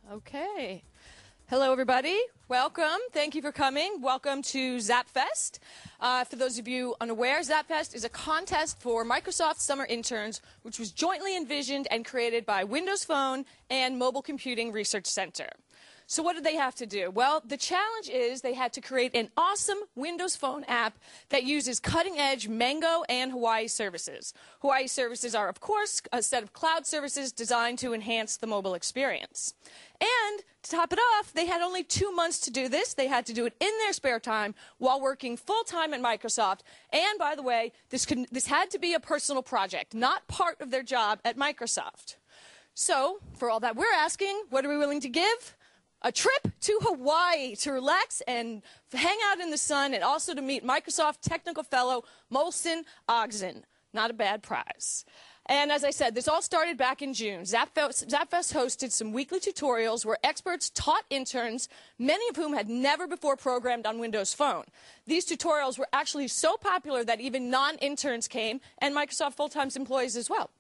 Okay. Hello, everybody. Welcome. Thank you for coming. Welcome to ZapFest. For those of you unaware, ZapFest is a contest for Microsoft Summer Interns, which was jointly envisioned and created by Windows Phone and Mobile Computing Research Center. So what did they have to do? Well, the challenge is they had to create an awesome Windows Phone app that uses cutting-edge Mango and Hawaii services. Hawaii services are, of course, a set of cloud services designed to enhance the mobile experience. And to top it off, they had only 2 months to do this. They had to do it in their spare time while working full-time at Microsoft. And by the way, this had to be a personal project, not part of their job at Microsoft. So, for all that we're asking, what are we willing to give? A trip to Hawaii to relax and hang out in the sun, and also to meet Microsoft Technical Fellow Molson Ogden. Not a bad prize. And as I said, this all started back in June. ZapFest hosted some weekly tutorials where experts taught interns, many of whom had never before programmed on Windows Phone. These tutorials were actually so popular that even non-interns came, and Microsoft full-time employees as well.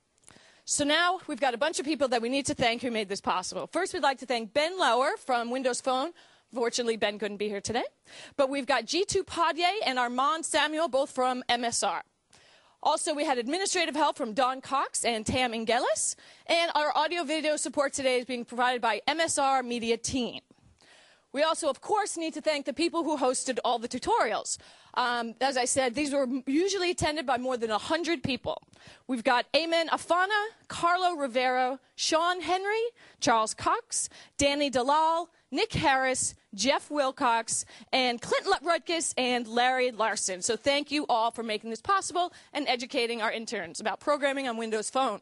So now we've got a bunch of people that we need to thank who made this possible. First, we'd like to thank Ben Lauer from Windows Phone. Fortunately, Ben couldn't be here today. But we've got G2 Padye and Armand Samuel, both from MSR. Also, we had administrative help from Don Cox and Tam Ingelis. And our audio-video support today is being provided by MSR Media Team. We also, of course, need to thank the people who hosted all the tutorials. As I said, these were usually attended by more than 100 people. We've got Amen Afana, Carlo Rivero, Sean Henry, Charles Cox, Danny Dalal, Nick Harris, Jeff Wilcox, and Clint Rutgis and Larry Larson. So thank you all for making this possible and educating our interns about programming on Windows Phone.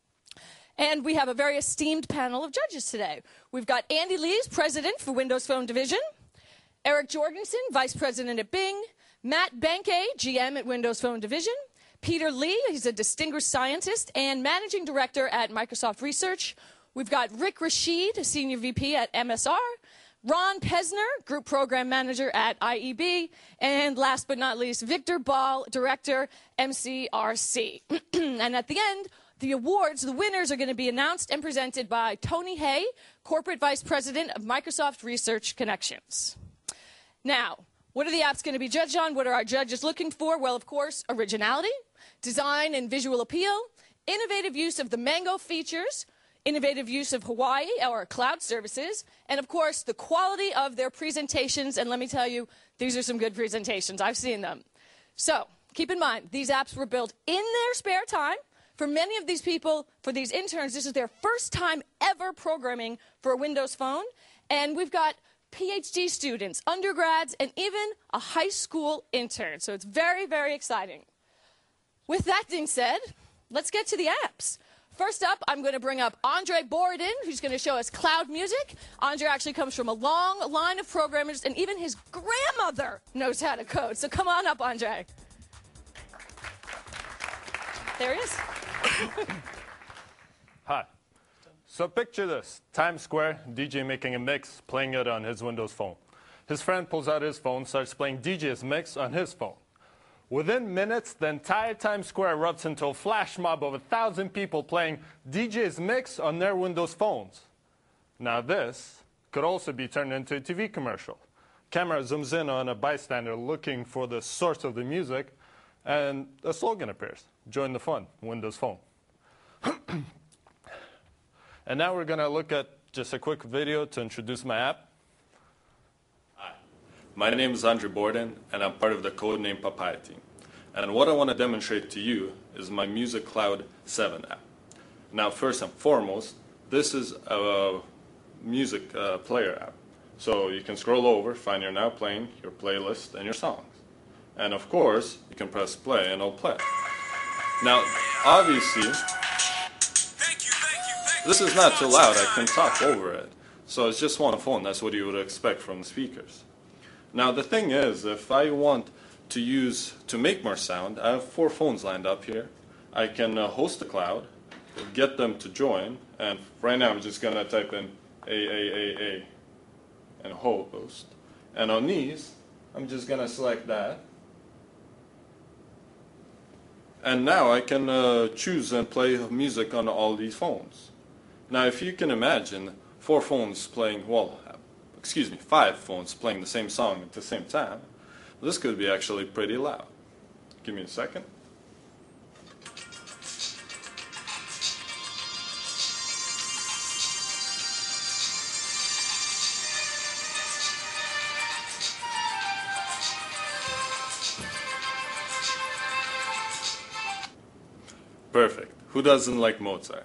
And we have a very esteemed panel of judges today. We've got Andy Lees, President for Windows Phone Division, Eric Jorgensen, Vice President at Bing, Matt Banke, GM at Windows Phone Division, Peter Lee, he's a distinguished scientist and Managing Director at Microsoft Research. We've got Rick Rashid, Senior VP at MSR, Ron Pesner, Group Program Manager at IEB, and last but not least, Victor Ball, Director, MCRC. And at the end, the awards, the winners, are going to be announced and presented by Tony Hay, Corporate Vice President of Microsoft Research Connections. Now, what are the apps going to be judged on? What are our judges looking for? Well, of course, originality, design and visual appeal, innovative use of the Mango features, innovative use of Hawaii, our cloud services, and, of course, the quality of their presentations. And let me tell you, these are some good presentations. I've seen them. So, keep in mind, these apps were built in their spare time. For many of these people, for these interns, this is their first time ever programming for a Windows Phone. And we've got PhD students, undergrads, and even a high school intern. So it's very, very exciting. With that being said, let's get to the apps. First up, I'm going to bring up Andre Borodin, who's going to show us cloud music. Andre actually comes from a long line of programmers, and even his grandmother knows how to code. So come on up, Andre. There he is. Hi. So picture this. Times Square, DJ making a mix, playing it on his Windows Phone. His friend pulls out his phone, starts playing DJ's mix on his phone. Within minutes, the entire Times Square erupts into a flash mob of 1,000 people playing DJ's mix on their Windows phones. Now this could also be turned into a TV commercial. Camera zooms in on a bystander looking for the source of the music, and a slogan appears. Join the fun, Windows Phone. And now we're going to look at just a quick video to introduce my app. Hi, my name is Andre Borden, and I'm part of the Codename Papaya team. And what I want to demonstrate to you is my Music Cloud 7 app. Now, first and foremost, this is a music player app. So you can scroll over, find your Now Playing, your playlist, and your songs. And of course, you can press play and it'll play. Now, obviously, this is not too loud. I can talk over it. So it's just one phone. That's what you would expect from the speakers. Now, the thing is, if I want to make more sound, I have 4 phones lined up here. I can host the cloud, get them to join, and right now I'm just going to type in A, and host. And on these, I'm just going to select that. And now I can choose and play music on all these phones. Now, if you can imagine, 4 phones playing, well, excuse me, 5 phones playing the same song at the same time, this could be actually pretty loud. Give me a second. Perfect. Who doesn't like Mozart?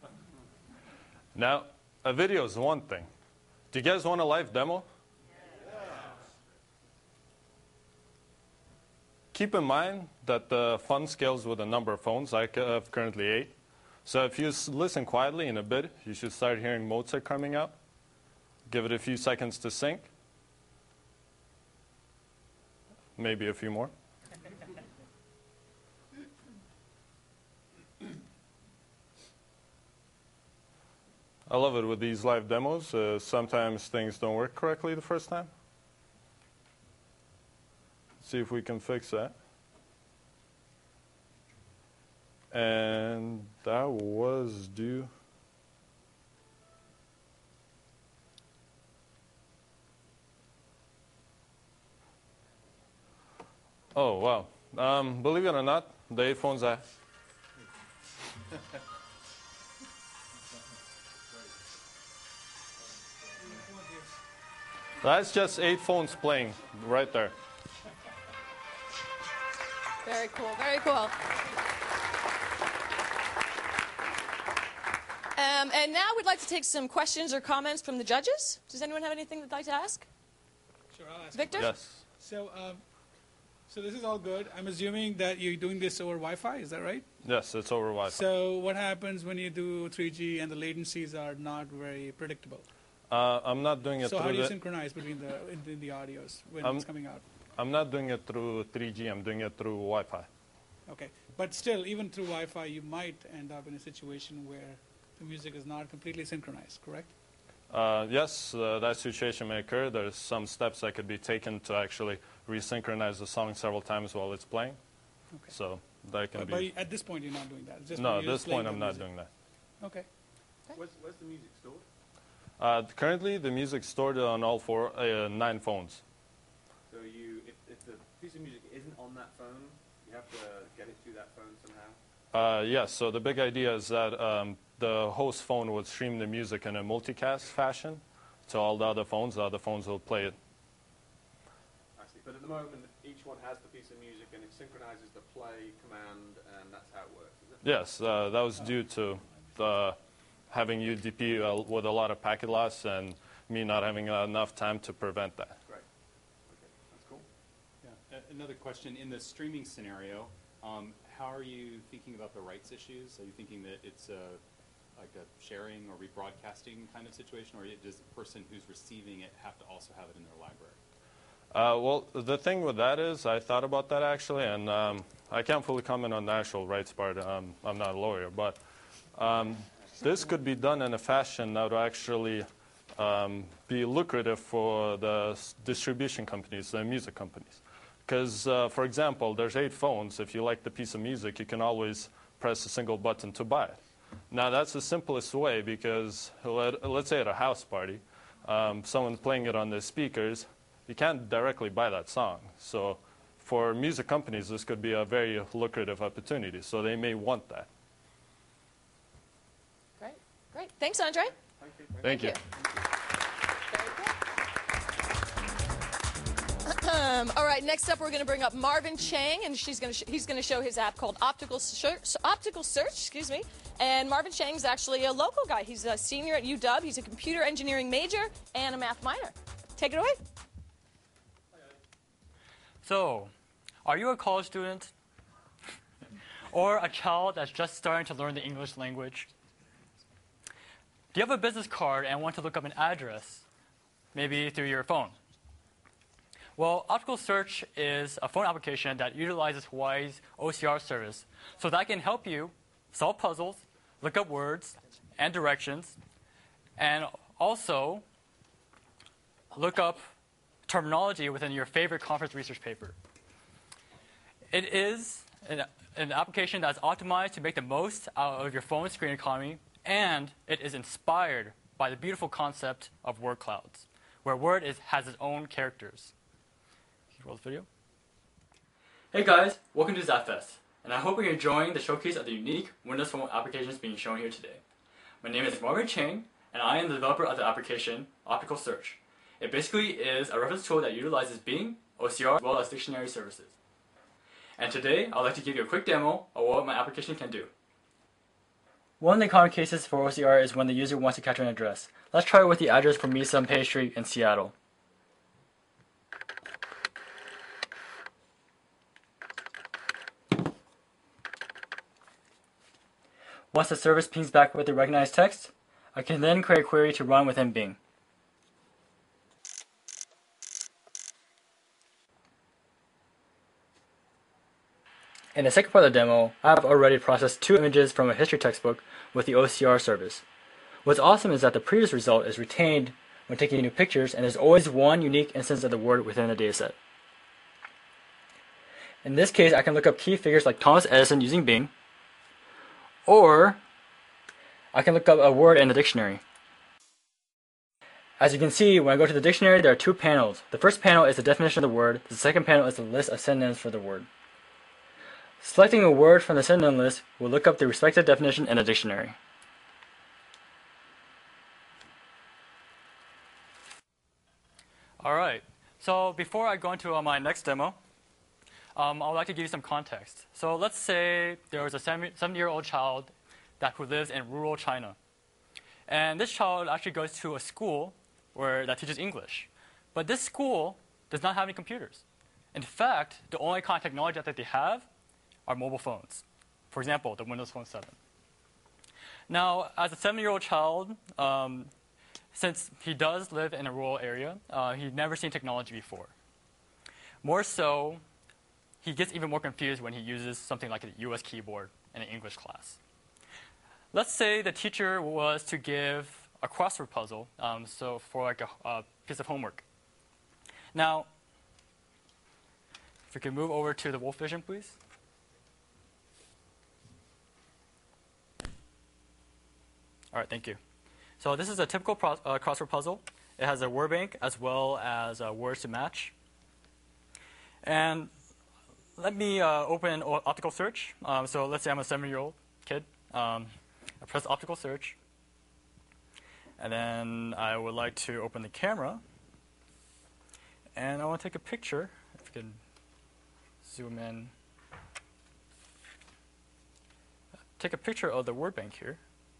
Now, a video is one thing. Do you guys want a live demo? Yeah. Keep in mind that the fun scales with a number of phones. I have currently 8. So if you listen quietly in a bit, you should start hearing Mozart coming out. Give it a few seconds to sync. Maybe a few more. I love it with these live demos. Sometimes things don't work correctly the first time. See if we can fix that. And that was due. Oh, wow. Believe it or not, the 8 phones I... That's just 8 phones playing right there. Very cool, very cool. And now we'd like to take some questions or comments from the judges. Does anyone have anything they'd like to ask? Sure, I'll ask. Victor? Yes. So this is all good. I'm assuming that you're doing this over Wi-Fi, is that right? Yes, it's over Wi-Fi. So what happens when you do 3G and the latencies are not very predictable? I'm not doing it So through how do you synchronize between the audios when it's coming out? I'm not doing it through 3G. I'm doing it through Wi-Fi. Okay. But still, even through Wi-Fi, you might end up in a situation where the music is not completely synchronized, correct? Yes, that situation may occur. There's some steps that could be taken to actually resynchronize the song several times while it's playing. Okay. So that can But be... at this point, you're not doing that. It's just No, when at you're this just playing point, I'm the not music. doing that. Okay. Where's the music stored? Currently, the music's stored on all 9 phones. So if the piece of music isn't on that phone, you have to get it to that phone somehow? Yes, so the big idea is that the host phone would stream the music in a multicast fashion to all the other phones. The other phones will play it. I see. But at the moment, each one has the piece of music and it synchronizes the play command, and that's how it works, is it? Yes, that was due to having UDP with a lot of packet loss and me not having enough time to prevent that. Great. Okay, that's cool. Yeah. Another question, in the streaming scenario, how are you thinking about the rights issues? Are you thinking that it's like a sharing or rebroadcasting kind of situation, or does the person who's receiving it have to also have it in their library? Well, the thing with that is, I thought about that actually, and I can't fully comment on the actual rights part. I'm not a lawyer, but this could be done in a fashion that would actually be lucrative for the distribution companies, the music companies. Because, for example, there's 8 phones. If you like the piece of music, you can always press a single button to buy it. Now, that's the simplest way because, let's say at a house party, someone playing it on their speakers, you can't directly buy that song. So for music companies, this could be a very lucrative opportunity. So they may want that. Great, great. Thanks, Andre. Thank you. All right, next up we're going to bring up Marvin Chang, and he's going to show his app called Optical Search, excuse me. And Marvin Chang is actually a local guy. He's a senior at UW. He's a computer engineering major and a math minor. Take it away. So, are you a college student? Or a child that's just starting to learn the English language? Do you have a business card and want to look up an address, maybe through your phone? Well, Optical Search is a phone application that utilizes Hawaii's OCR service, so that can help you solve puzzles, look up words and directions, and also look up terminology within your favorite conference research paper. It is an application that's optimized to make the most out of your phone screen economy, and it is inspired by the beautiful concept of word clouds, where word has its own characters. Can you roll the video? Hey guys, welcome to ZapFest, and I hope you're enjoying the showcase of the unique Windows Phone applications being shown here today. My name is Marvin Chang, and I am the developer of the application Optical Search. It basically is a reference tool that utilizes Bing, OCR, as well as dictionary services. And today, I'd like to give you a quick demo of what my application can do. One of the common cases for OCR is when the user wants to capture an address. Let's try it with the address for Mesa Pastry in Seattle. Once the service pings back with the recognized text, I can then create a query to run within Bing. In the second part of the demo, I have already processed 2 images from a history textbook with the OCR service. What's awesome is that the previous result is retained when taking new pictures, and there's always one unique instance of the word within the dataset. In this case, I can look up key figures like Thomas Edison using Bing, or I can look up a word in the dictionary. As you can see, when I go to the dictionary, there are 2 panels. The first panel is the definition of the word. The second panel is the list of synonyms for the word. Selecting a word from the synonym list will look up the respective definition in the dictionary. Alright, so before I go into my next demo, I would like to give you some context. So let's say there was a 70-year-old child who lives in rural China. And this child actually goes to a school that teaches English. But this school does not have any computers. In fact, the only kind of technology that they have are mobile phones. For example, the Windows Phone 7. Now, as a 7-year-old child, since he does live in a rural area, he'd never seen technology before. More so, he gets even more confused when he uses something like a US keyboard in an English class. Let's say the teacher was to give a crossword puzzle, so for like a piece of homework. Now, if we can move over to the Wolf Vision, please. All right, thank you. So this is a typical crossword puzzle. It has a word bank as well as words to match. And let me open Optical Search. So let's say I'm a 7-year-old kid. I press Optical Search. And then I would like to open the camera. And I want to take a picture. If we can zoom in. Take a picture of the word bank here.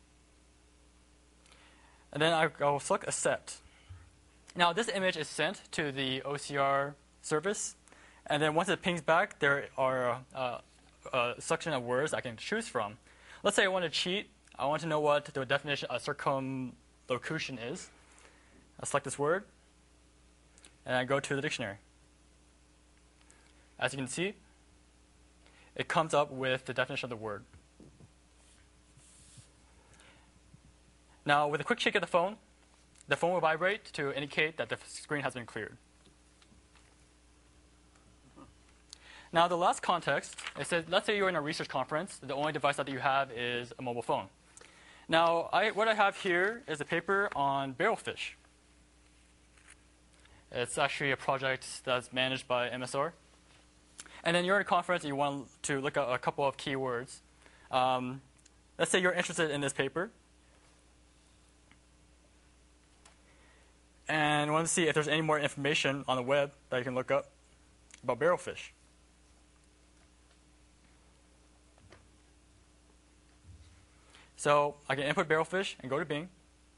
And then I'll select Accept. Now this image is sent to the OCR service. And then once it pings back, there are a section of words I can choose from. Let's say I want to cheat. I want to know what the definition of circumlocution is. I select this word, and I go to the dictionary. As you can see, it comes up with the definition of the word. Now, with a quick shake of the phone will vibrate to indicate that the screen has been cleared. Now, the last context, it says, let's say you're in a research conference. The only device that you have is a mobile phone. Now, what I have here is a paper on barrelfish. It's actually a project that's managed by MSR. And then you're in a conference and you want to look at a couple of keywords. Let's say you're interested in this paper. And want to see if there's any more information on the web that you can look up about barrelfish. So I can input barrelfish and go to Bing.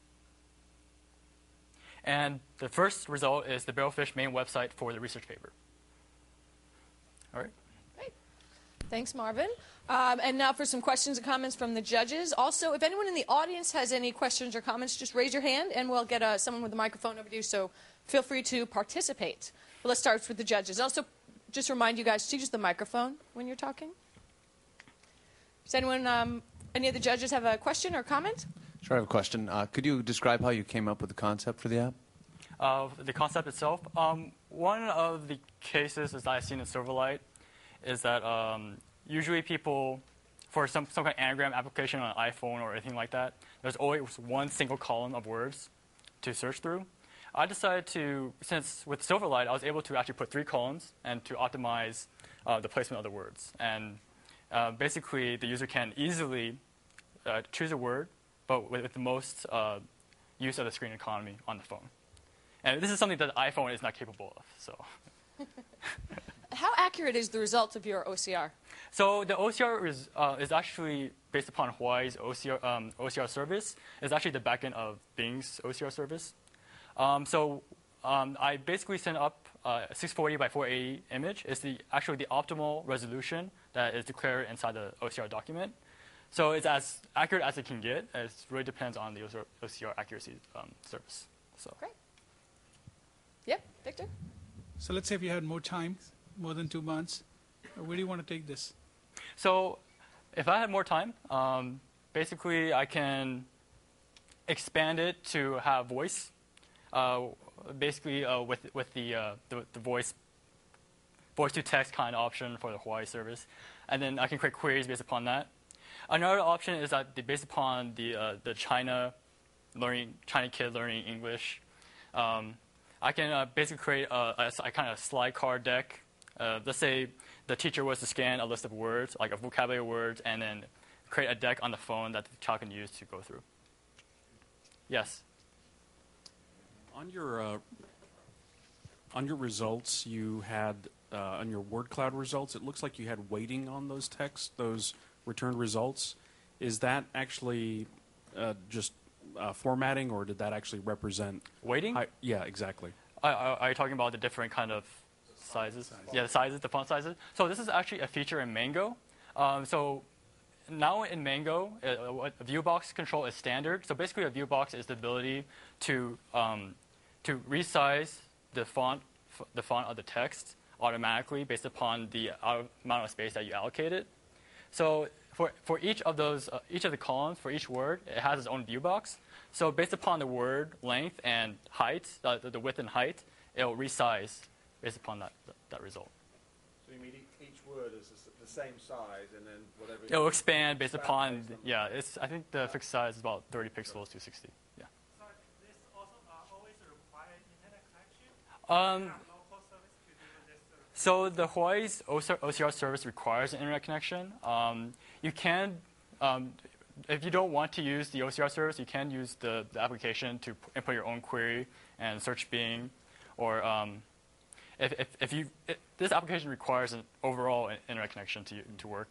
And the first result is the barrelfish main website for the research paper. All right. Great. Thanks, Marvin. And now for some questions and comments from the judges. Also, if anyone in the audience has any questions or comments, just raise your hand and we'll get someone with a microphone over to you. So feel free to participate. But let's start with the judges. Also, just remind you guys to use the microphone when you're talking. Does anyone, any of the judges have a question or comment? Sure, I have a question. Could you describe how you came up with the concept for the app? The concept itself. One of the cases that I've seen in Silverlight is that usually people for some kind of anagram application on an iPhone or anything like that, there's always one single column of words to search through. I decided to, since with Silverlight, I was able to actually put 3 columns and to optimize the placement of the words. And basically, the user can easily choose a word, but with the most use of the screen economy on the phone. And this is something that the iPhone is not capable of. So, How accurate is the result of your OCR? so the OCR is actually based upon Huawei's OCR service. It's actually the backend of Bing's OCR service. I basically sent up a 640 by 480 image. It's actually the optimal resolution that is declared inside the OCR document. So it's as accurate as it can get. It really depends on the OCR accuracy service. So. Great. Yep, Victor? So let's say if you had more time, more than 2 months, where do you want to take this? So if I had more time, basically I can expand it to have voice. Basically with the voice to text kind of option for the Huawei service, and then I can create queries based upon that. Another option is that based upon the China kid learning English, I can basically create a kind of slide card deck. Let's say the teacher was to scan a list of words, like a vocabulary of words, and then create a deck on the phone that the child can use to go through. Yes. On your results, you had on your word cloud results, it looks like you had weighting on those texts, those returned results. Is that actually just formatting, or did that actually represent Weighting? Yeah, exactly. Are you talking about the different kind of sizes? Yeah, the sizes, the font sizes. So this is actually a feature in Mango. So now in Mango, a viewbox control is standard. So basically, a viewbox is the ability to resize the font of the text automatically based upon the amount of space that you allocated. So for each of those, each of the columns for each word, it has its own viewbox. So based upon the word length and height, the width and height, it will resize based upon that result. So you mean each word is the same size, and then whatever. It will expand based upon I think the fixed size is about 30 pixels to 60. Yeah. So this also always require internet connection? Local service to do this? So the Huawei's OCR service requires an internet connection. You can, if you don't want to use the OCR service, you can use the application to input your own query and search Bing, or this application requires an overall internet connection to work.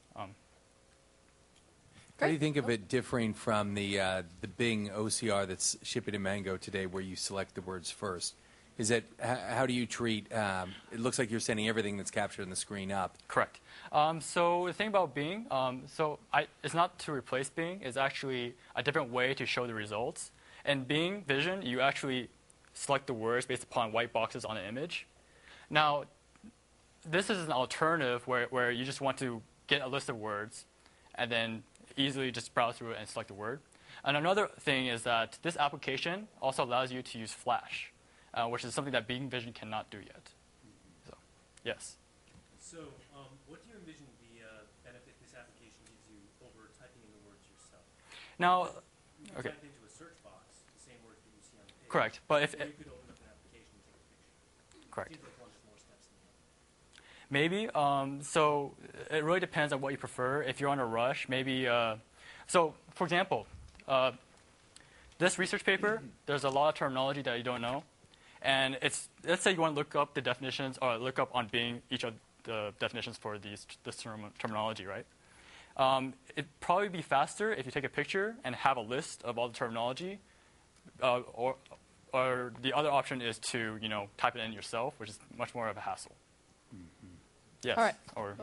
How do you think of it differing from the Bing OCR that's shipping in Mango today, where you select the words first? Is it how do you treat? It looks like you're sending everything that's captured on the screen up. Correct. So the thing about Bing, it's not to replace Bing. It's actually a different way to show the results. In Bing Vision, you actually select the words based upon white boxes on the image. Now, this is an alternative where you just want to get a list of words and then easily just browse through it and select the word. And another thing is that this application also allows you to use Flash, which is something that Bing Vision cannot do yet. So, yes. So what do you envision the benefit this application gives you over typing in the words yourself? Now, you okay. type into a search box the same words that you see on the page. Correct. But if you could open up an application and take a picture. Correct. It seems like one has more steps than the other. Maybe. So it really depends on what you prefer. If you're on a rush, maybe. So, for example, this research paper, there's a lot of terminology that you don't know. And let's say you want to look up the definitions or look up on Bing each of the definitions for this terminology, right? It'd probably be faster if you take a picture and have a list of all the terminology, or the other option is to type it in yourself, which is much more of a hassle. Mm-hmm. Yes. All right.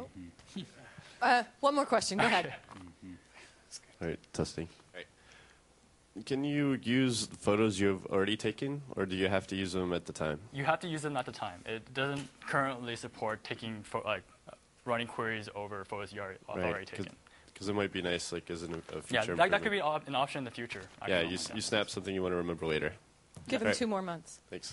Or one more question. Go ahead. All right, testing. All right. Can you use photos you've already taken, or do you have to use them at the time? You have to use them at the time. It doesn't currently support taking running queries over photos you already taken. Because it might be nice, as a feature. Yeah, that could be an option in the future. Yeah, you snap something you want to remember later. Give him 2 more months. Thanks.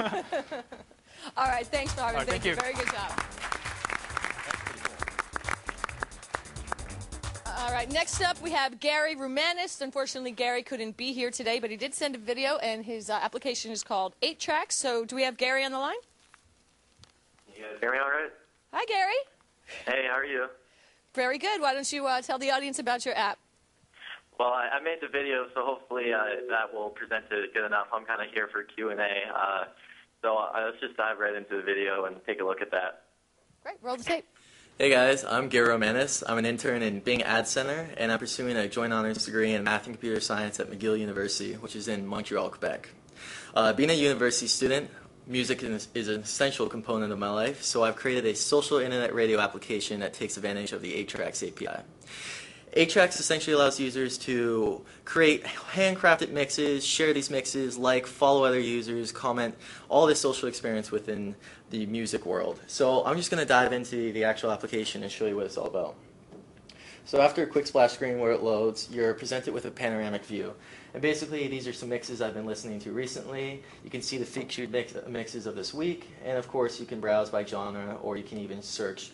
All right, thanks, Marvin. Thank you. Very good job. right, next up we have Gary Rumanis. Unfortunately, Gary couldn't be here today, but he did send a video, and his application is called 8 Tracks. So do we have Gary on the line? You guys hear me all right? Hi, Gary. Hey, how are you? Very good. Why don't you tell the audience about your app? Well, I made the video, so hopefully that will present it good enough. I'm kind of here for Q&A. Let's just dive right into the video and take a look at that. Great. Roll the tape. Hey guys, I'm Gary Romanis. I'm an intern in Bing Ad Center, and I'm pursuing a joint honors degree in math and computer science at McGill University, which is in Montreal, Quebec. Being a university student, music is an essential component of my life, so I've created a social internet radio application that takes advantage of the 8 Tracks API. 8 Tracks essentially allows users to create handcrafted mixes, share these mixes, follow other users, comment, all this social experience within the music world. So I'm just going to dive into the actual application and show you what it's all about. So after a quick splash screen where it loads, you're presented with a panoramic view. And basically, these are some mixes I've been listening to recently. You can see the featured mixes of this week, and of course, you can browse by genre, or you can even search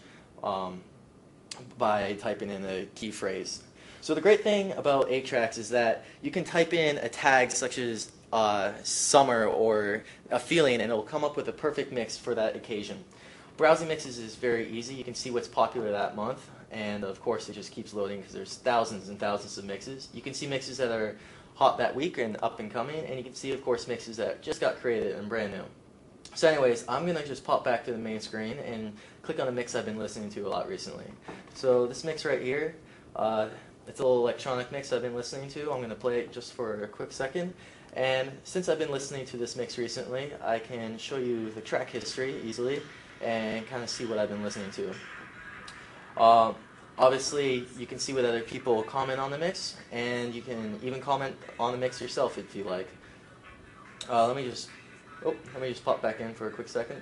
by typing in a key phrase. So the great thing about 8 Tracks is that you can type in a tag such as summer or a feeling, and it'll come up with a perfect mix for that occasion. Browsing mixes is very easy. You can see what's popular that month, and of course it just keeps loading because there's thousands and thousands of mixes. You can see mixes that are hot that week and up and coming, and you can see, of course, mixes that just got created and brand new. So anyways, I'm going to just pop back to the main screen and click on a mix I've been listening to a lot recently. So this mix right here, it's a little electronic mix I've been listening to. I'm going to play it just for a quick second. And since I've been listening to this mix recently, I can show you the track history easily and kind of see what I've been listening to. Obviously, you can see what other people comment on the mix, and you can even comment on the mix yourself if you like. Let me just pop back in for a quick second.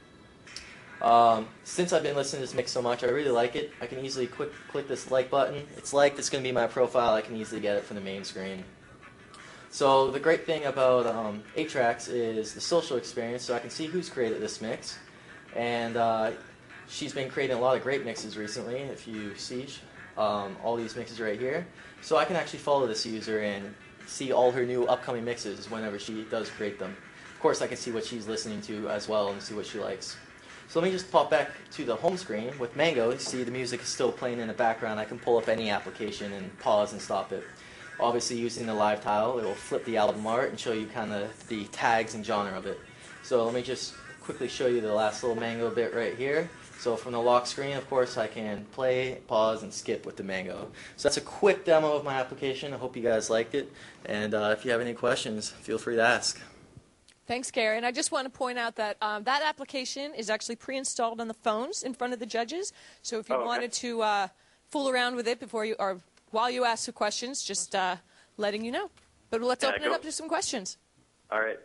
Since I've been listening to this mix so much, I really like it. I can easily click this like button. It's liked. It's going to be my profile. I can easily get it from the main screen. So the great thing about 8 Tracks is the social experience. So I can see who's created this mix, and she's been creating a lot of great mixes recently. If you see all these mixes right here, so I can actually follow this user and see all her new upcoming mixes whenever she does create them. Of course, I can see what she's listening to as well and see what she likes. So let me just pop back to the home screen. With Mango, you see the music is still playing in the background. I can pull up any application and pause and stop it. Obviously, using the live tile, it will flip the album art and show you kind of the tags and genre of it. So let me just quickly show you the last little Mango bit right here. So from the lock screen, of course, I can play, pause, and skip with the Mango. So that's a quick demo of my application. I hope you guys liked it. And if you have any questions, feel free to ask. Thanks, Gary. And I just want to point out that that application is actually pre-installed on the phones in front of the judges. So if you wanted to fool around with it before you or while you ask the questions, just letting you know. But let's open it up to some questions. All right.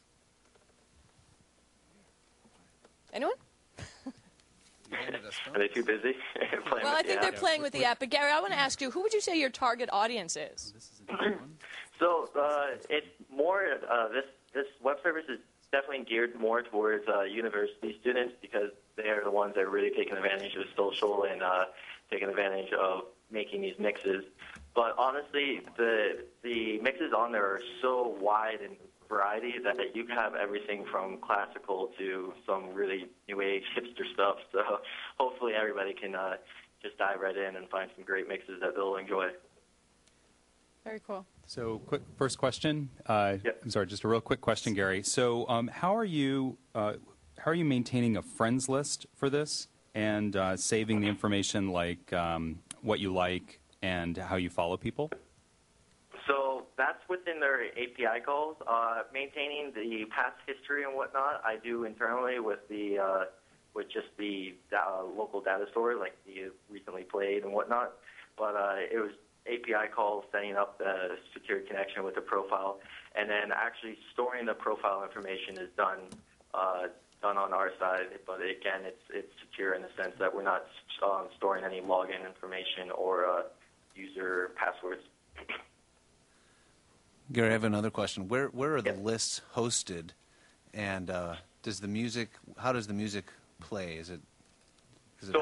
Anyone? Are they too busy? Well, I think they're playing with the app. But Gary, I want to ask you, who would you say your target audience is? So it's more this web service is definitely geared more towards university students because they are the ones that are really taking advantage of social and taking advantage of making these mixes. But honestly, the mixes on there are so wide and variety that you can have everything from classical to some really new age hipster stuff. So hopefully everybody can just dive right in and find some great mixes that they'll enjoy. Very cool. So, first question. I'm sorry, just a real quick question, Gary. So, how are you maintaining a friends list for this and saving the information like what you like and how you follow people? So that's within their API calls. Maintaining the past history and whatnot, I do internally with just the local data store, like the recently played and whatnot. But it was API calls, setting up a secure connection with the profile, and then actually storing the profile information is done on our side. But again, it's secure in the sense that we're not storing any login information or user passwords. Gary, I have another question. Where are the lists hosted, and how does the music play? Is it So it's all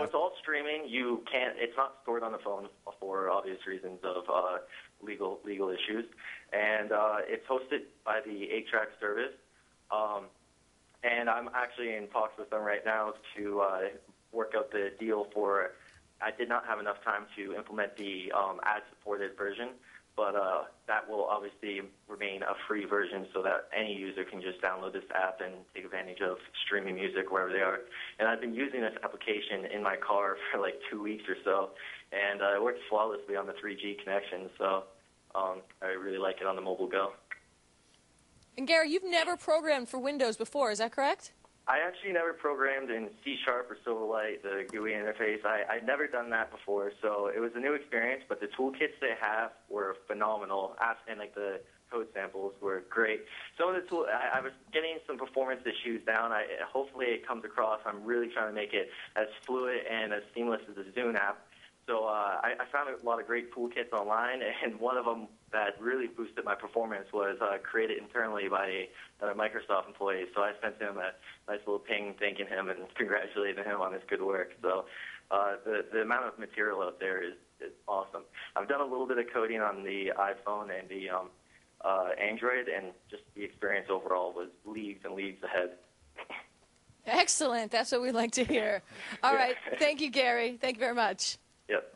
streaming, you can't. It's not stored on the phone for obvious reasons of legal issues, and it's hosted by the 8-Track service. And I'm actually in talks with them right now to work out the deal for. I did not have enough time to implement the ad-supported version, but that will obviously remain a free version so that any user can just download this app and take advantage of streaming music wherever they are. And I've been using this application in my car for like 2 weeks or so, and it works flawlessly on the 3G connection, so I really like it on the mobile go. And Gary, you've never programmed for Windows before, is that correct? I actually never programmed in C# or Silverlight, the GUI interface. I'd never done that before, so it was a new experience, but the toolkits they have were phenomenal, and like the code samples were great. Some of the tools, I was getting some performance issues down. Hopefully it comes across. I'm really trying to make it as fluid and as seamless as the Zune app. So I found a lot of great toolkits online, and one of them that really boosted my performance was created internally by a Microsoft employee. So I sent him a nice little ping thanking him and congratulating him on his good work. So the amount of material out there is awesome. I've done a little bit of coding on the iPhone and the Android, and just the experience overall was leagues and leagues ahead. Excellent. That's what we like to hear. All right. Thank you, Gary. Thank you very much. Yep.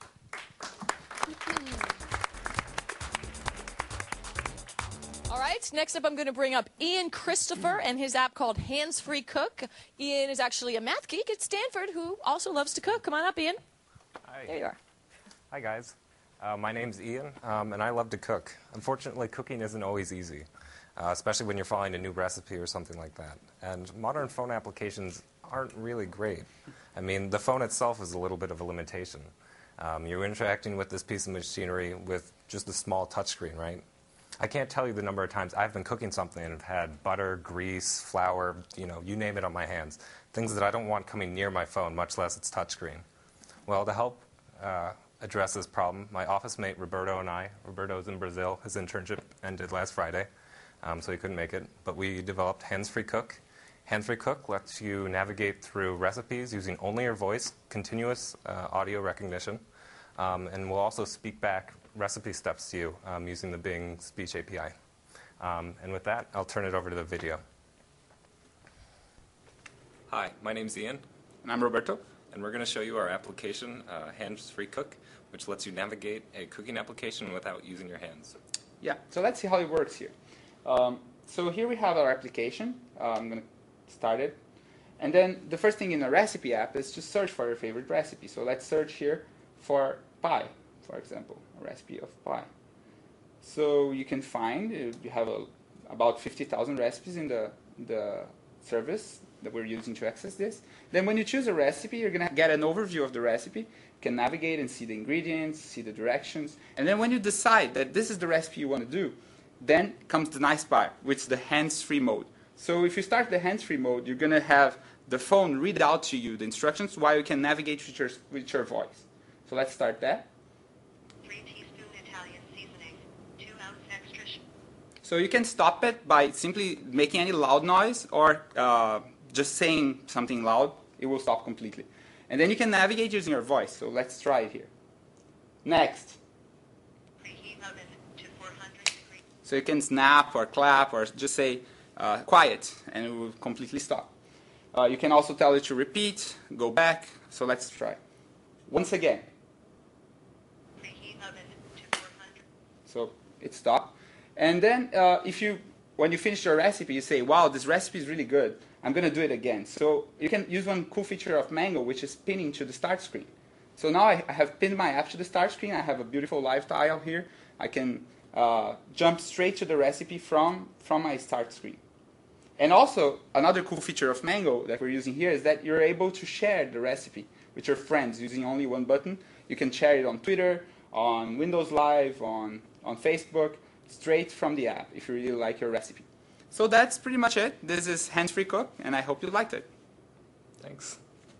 All right, next up I'm going to bring up Ian Christopher and his app called Hands Free Cook. Ian is actually a math geek at Stanford who also loves to cook. Come on up, Ian. Hi. There you are. Hi, guys. My name's Ian, and I love to cook. Unfortunately, cooking isn't always easy, especially when you're following a new recipe or something like that. And modern phone applications aren't really great. I mean, the phone itself is a little bit of a limitation. You're interacting with this piece of machinery with just a small touchscreen, right? I can't tell you the number of times I've been cooking something and have had butter, grease, flour, you name it on my hands. Things that I don't want coming near my phone, much less its touchscreen. Well, to help address this problem, my office mate Roberto and I, Roberto's in Brazil, his internship ended last Friday, so he couldn't make it, but we developed Hands Free Cook. Hands Free Cook lets you navigate through recipes using only your voice, continuous audio recognition, and will also speak back recipe steps to you using the Bing Speech API. And with that, I'll turn it over to the video. Hi, my name's Ian. And I'm Roberto. And we're going to show you our application, Hands Free Cook, which lets you navigate a cooking application without using your hands. Yeah, so let's see how it works here. So here we have our application. I'm going to start it. And then the first thing in a recipe app is just search for your favorite recipe. So let's search here for pie, for example, a recipe of pie. So you can find, you have about 50,000 recipes in the service that we're using to access this. Then when you choose a recipe, you're going to get an overview of the recipe. You can navigate and see the ingredients, see the directions. And then when you decide that this is the recipe you want to do, then comes the nice part, which is the hands-free mode. So if you start the hands-free mode, you're going to have the phone read out to you the instructions while you can navigate with your voice. So let's start that. 3 teaspoon Italian seasoning, 2 ounce extra. So you can stop it by simply making any loud noise or just saying something loud. It will stop completely. And then you can navigate using your voice. So let's try it here. Next. Preheat oven to 400 degrees. So you can snap or clap or just say quiet, and it will completely stop. You can also tell it to repeat, go back. So let's try. Once again. Preheat oven to 400. So it stopped. And then when you finish your recipe, you say, wow, this recipe is really good. I'm going to do it again. So you can use one cool feature of Mango, which is pinning to the start screen. So now I have pinned my app to the start screen. I have a beautiful live tile here. I can jump straight to the recipe from my start screen. And also, another cool feature of Mango that we're using here is that you're able to share the recipe with your friends using only one button. You can share it on Twitter, on Windows Live, on Facebook, straight from the app if you really like your recipe. So that's pretty much it. This is Hands Free Cook, and I hope you liked it. Thanks.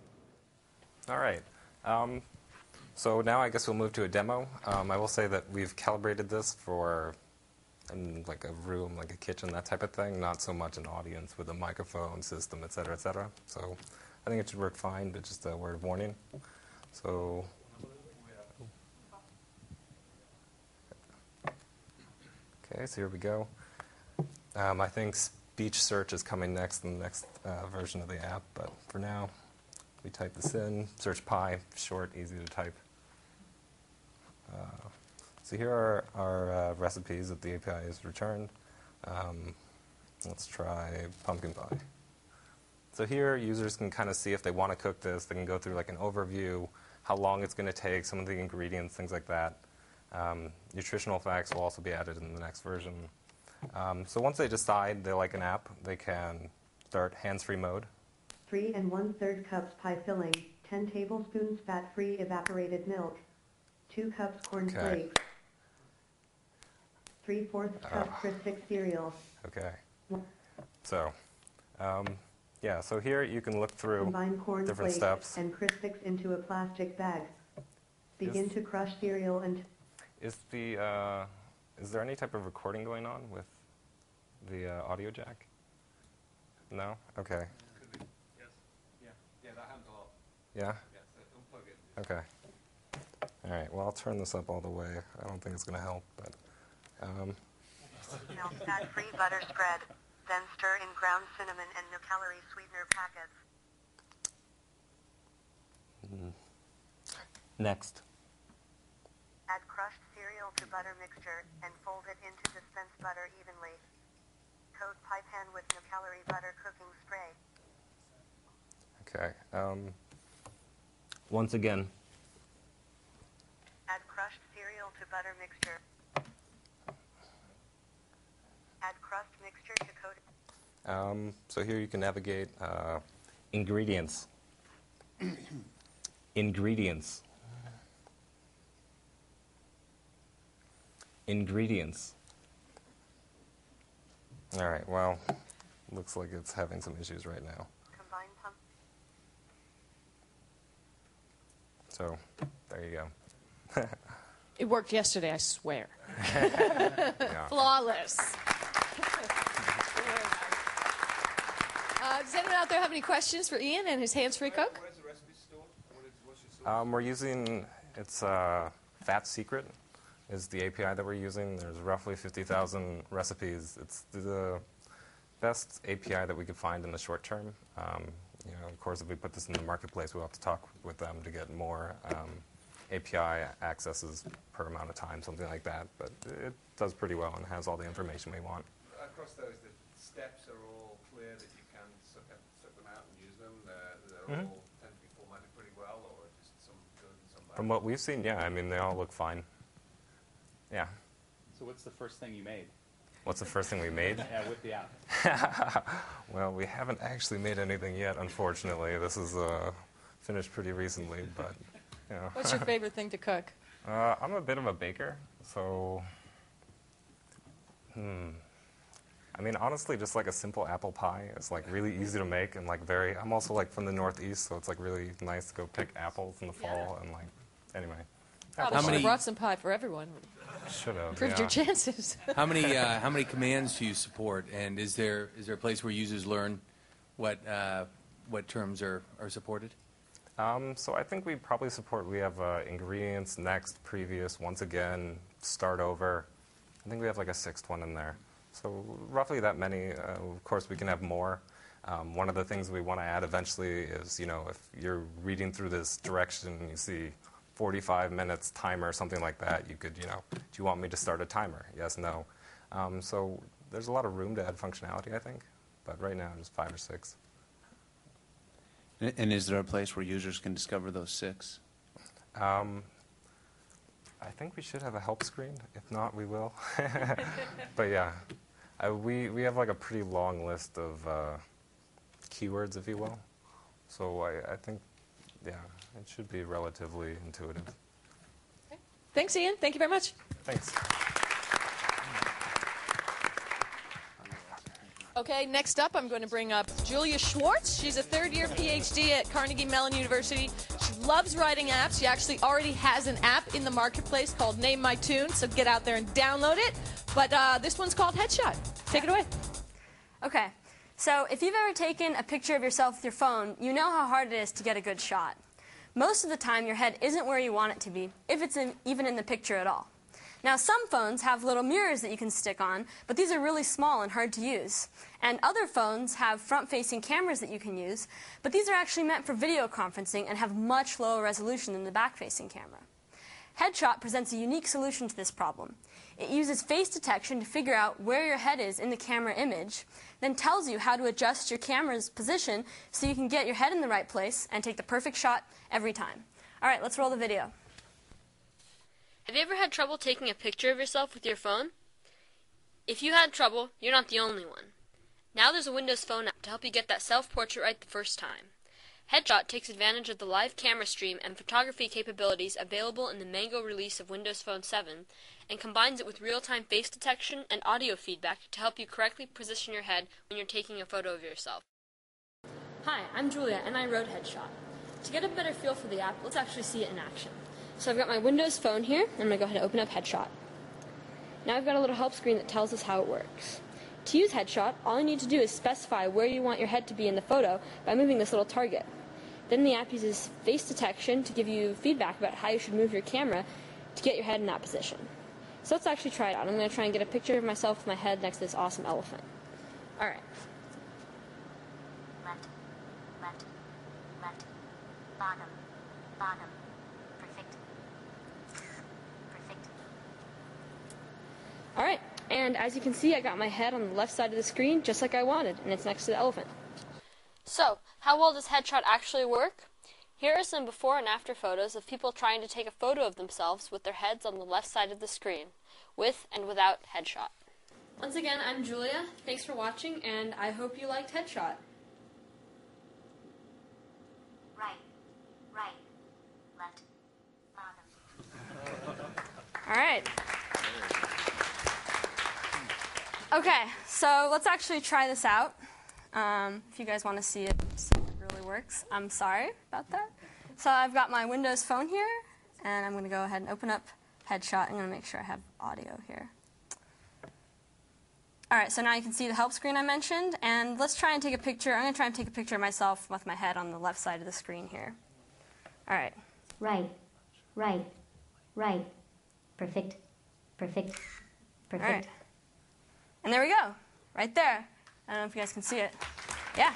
All right. So now I guess we'll move to a demo. I will say that we've calibrated this for like a room, like a kitchen, that type of thing, not so much an audience with a microphone system, et cetera, et cetera. So I think it should work fine, but just a word of warning. So, okay, so here we go. I think speech search is coming next in the next version of the app, but for now, we type this in, search pi, short, easy to type. So here are our recipes that the API has returned. Let's try pumpkin pie. So here, users can kind of see if they want to cook this. They can go through like an overview, how long it's going to take, some of the ingredients, things like that. Nutritional facts will also be added in the next version. So once they decide they like an app, they can start hands-free mode. 3 1/3 cups pie filling, 10 tablespoons fat-free evaporated milk, 2 cups corn flakes, 3/4 cup Crispix cereal. Okay. So, yeah, so here you can look through Combine corn different flakes steps. and Crispix into a plastic bag. Begin to crush cereal and... Is there any type of recording going on with the audio jack? No? Okay. Yeah, that happens a lot. Yeah? Yeah, so unplug it. Okay. All right, well, I'll turn this up all the way. I don't think it's going to help, but... Milk fat-free butter spread. Then stir in ground cinnamon and no-calorie sweetener packets. Next. Add crushed cereal to butter mixture and fold it into dispensed butter evenly. Coat pie pan with no-calorie butter cooking spray. Okay. Once again. Add crushed cereal to butter mixture. Add crust mixture to coat. So here you can navigate ingredients. Ingredients. Ingredients. All right, well, looks like it's having some issues right now. Combine pump. So, there you go. It worked yesterday, I swear. Yeah. Flawless. Does anyone out there have any questions for Ian and his hands-free cook? Where's the recipe stored? What's your source? We're using, it's Fat Secret is the API that we're using. There's roughly 50,000 recipes. It's the best API that we could find in the short term. Of course, if we put this in the marketplace, we'll have to talk with them to get more API accesses per amount of time, something like that. But it does pretty well and has all the information we want. Across those, the steps are all clear that you can suck them out and use them. They're all tend to be formatted pretty well, or just some good and some bad. From what we've seen, yeah, I mean, they all look fine. Yeah. So what's the first thing you made? What's the first thing we made? Yeah, with the app. Well, we haven't actually made anything yet, unfortunately. This is finished pretty recently, but, you know. What's your favorite thing to cook? I'm a bit of a baker, so, I mean, honestly, just like a simple apple pie is like really easy to make and like I'm also like from the Northeast, so it's like really nice to go pick apples in the fall and like, anyway. Probably should have brought some pie for everyone. Should have. Improved your chances. How many commands do you support, and is there a place where users learn what terms are supported? So I think we probably support. We have ingredients, next, previous, once again, start over. I think we have like a sixth one in there. So roughly that many. Of course, we can have more. One of the things we want to add eventually is, if you're reading through this direction and you see 45 minutes timer, something like that, you could, do you want me to start a timer? Yes, no. So there's a lot of room to add functionality, I think. But right now, just 5 or 6. And is there a place where users can discover those 6? I think we should have a help screen. If not, we will. But yeah, we have like a pretty long list of keywords, if you will. So I think, yeah, it should be relatively intuitive. Okay. Thanks, Ian. Thank you very much. Thanks. Okay, next up, I'm going to bring up Julia Schwartz. She's a third-year PhD at Carnegie Mellon University. She loves writing apps. She actually already has an app in the marketplace called Name My Tune, so get out there and download it. But this one's called Headshot. Take it away. Okay, so if you've ever taken a picture of yourself with your phone, you know how hard it is to get a good shot. most of the time your head isn't where you want it to be, if it's even in the picture at all. Now, some phones have little mirrors that you can stick on, but these are really small and hard to use. And other phones have front-facing cameras that you can use, but these are actually meant for video conferencing and have much lower resolution than the back-facing camera. Headshot presents a unique solution to this problem. It uses face detection to figure out where your head is in the camera image, then tells you how to adjust your camera's position so you can get your head in the right place and take the perfect shot every time. All right, let's roll the video. Have you ever had trouble taking a picture of yourself with your phone? If you had trouble, you're not the only one. Now there's a Windows Phone app to help you get that self-portrait right the first time. Headshot takes advantage of the live camera stream and photography capabilities available in the Mango release of Windows Phone 7 and combines it with real-time face detection and audio feedback to help you correctly position your head when you're taking a photo of yourself. Hi, I'm Julia and I wrote Headshot. To get a better feel for the app, let's actually see it in action. So I've got my Windows Phone here, and I'm going to go ahead and open up Headshot. Now I've got a little help screen that tells us how it works. To use Headshot, all you need to do is specify where you want your head to be in the photo by moving this little target. Then the app uses face detection to give you feedback about how you should move your camera to get your head in that position. So let's actually try it out. I'm going to try and get a picture of myself with my head next to this awesome elephant. All right. Left, left, left, bottom, bottom. Perfect. Perfect. All right, and as you can see, I got my head on the left side of the screen just like I wanted, and it's next to the elephant. So, how well does Headshot actually work? Here are some before and after photos of people trying to take a photo of themselves with their heads on the left side of the screen, with and without Headshot. Once again, I'm Julia. Thanks for watching, and I hope you liked Headshot. Right, right, left, bottom. All right. Okay, so let's actually try this out. If you guys want to see it really works. I'm sorry about that. So I've got my Windows Phone here, and I'm going to go ahead and open up Headshot. I'm going to make sure I have audio here. All right, so now you can see the help screen I mentioned, and let's try and take a picture. I'm going to try and take a picture of myself with my head on the left side of the screen here. All right. Right, right, right. Perfect, perfect, perfect. All right. And there we go, right there. I don't know if you guys can see it. Yeah.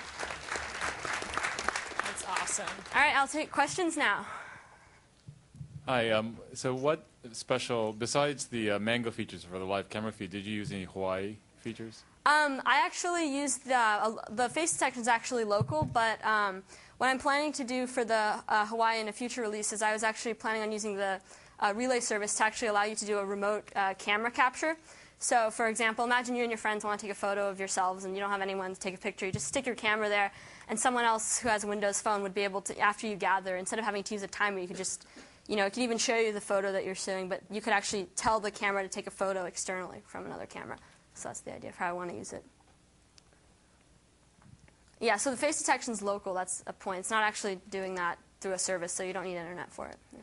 That's awesome. All right, I'll take questions now. Hi. So what special, besides the Mango features for the live camera feed, did you use any Hawaii features? I actually used the face detection is actually local, but what I'm planning to do for the Hawaii in a future release is I was actually planning on using the relay service to actually allow you to do a remote camera capture. So, for example, imagine you and your friends want to take a photo of yourselves and you don't have anyone to take a picture. You just stick your camera there, and someone else who has a Windows Phone would be able to, after you gather, instead of having to use a timer, you could just, it could even show you the photo that you're showing, but you could actually tell the camera to take a photo externally from another camera. So that's the idea of how I want to use it. Yeah, so the face detection is local. That's a point. It's not actually doing that through a service, so you don't need internet for it. Yeah.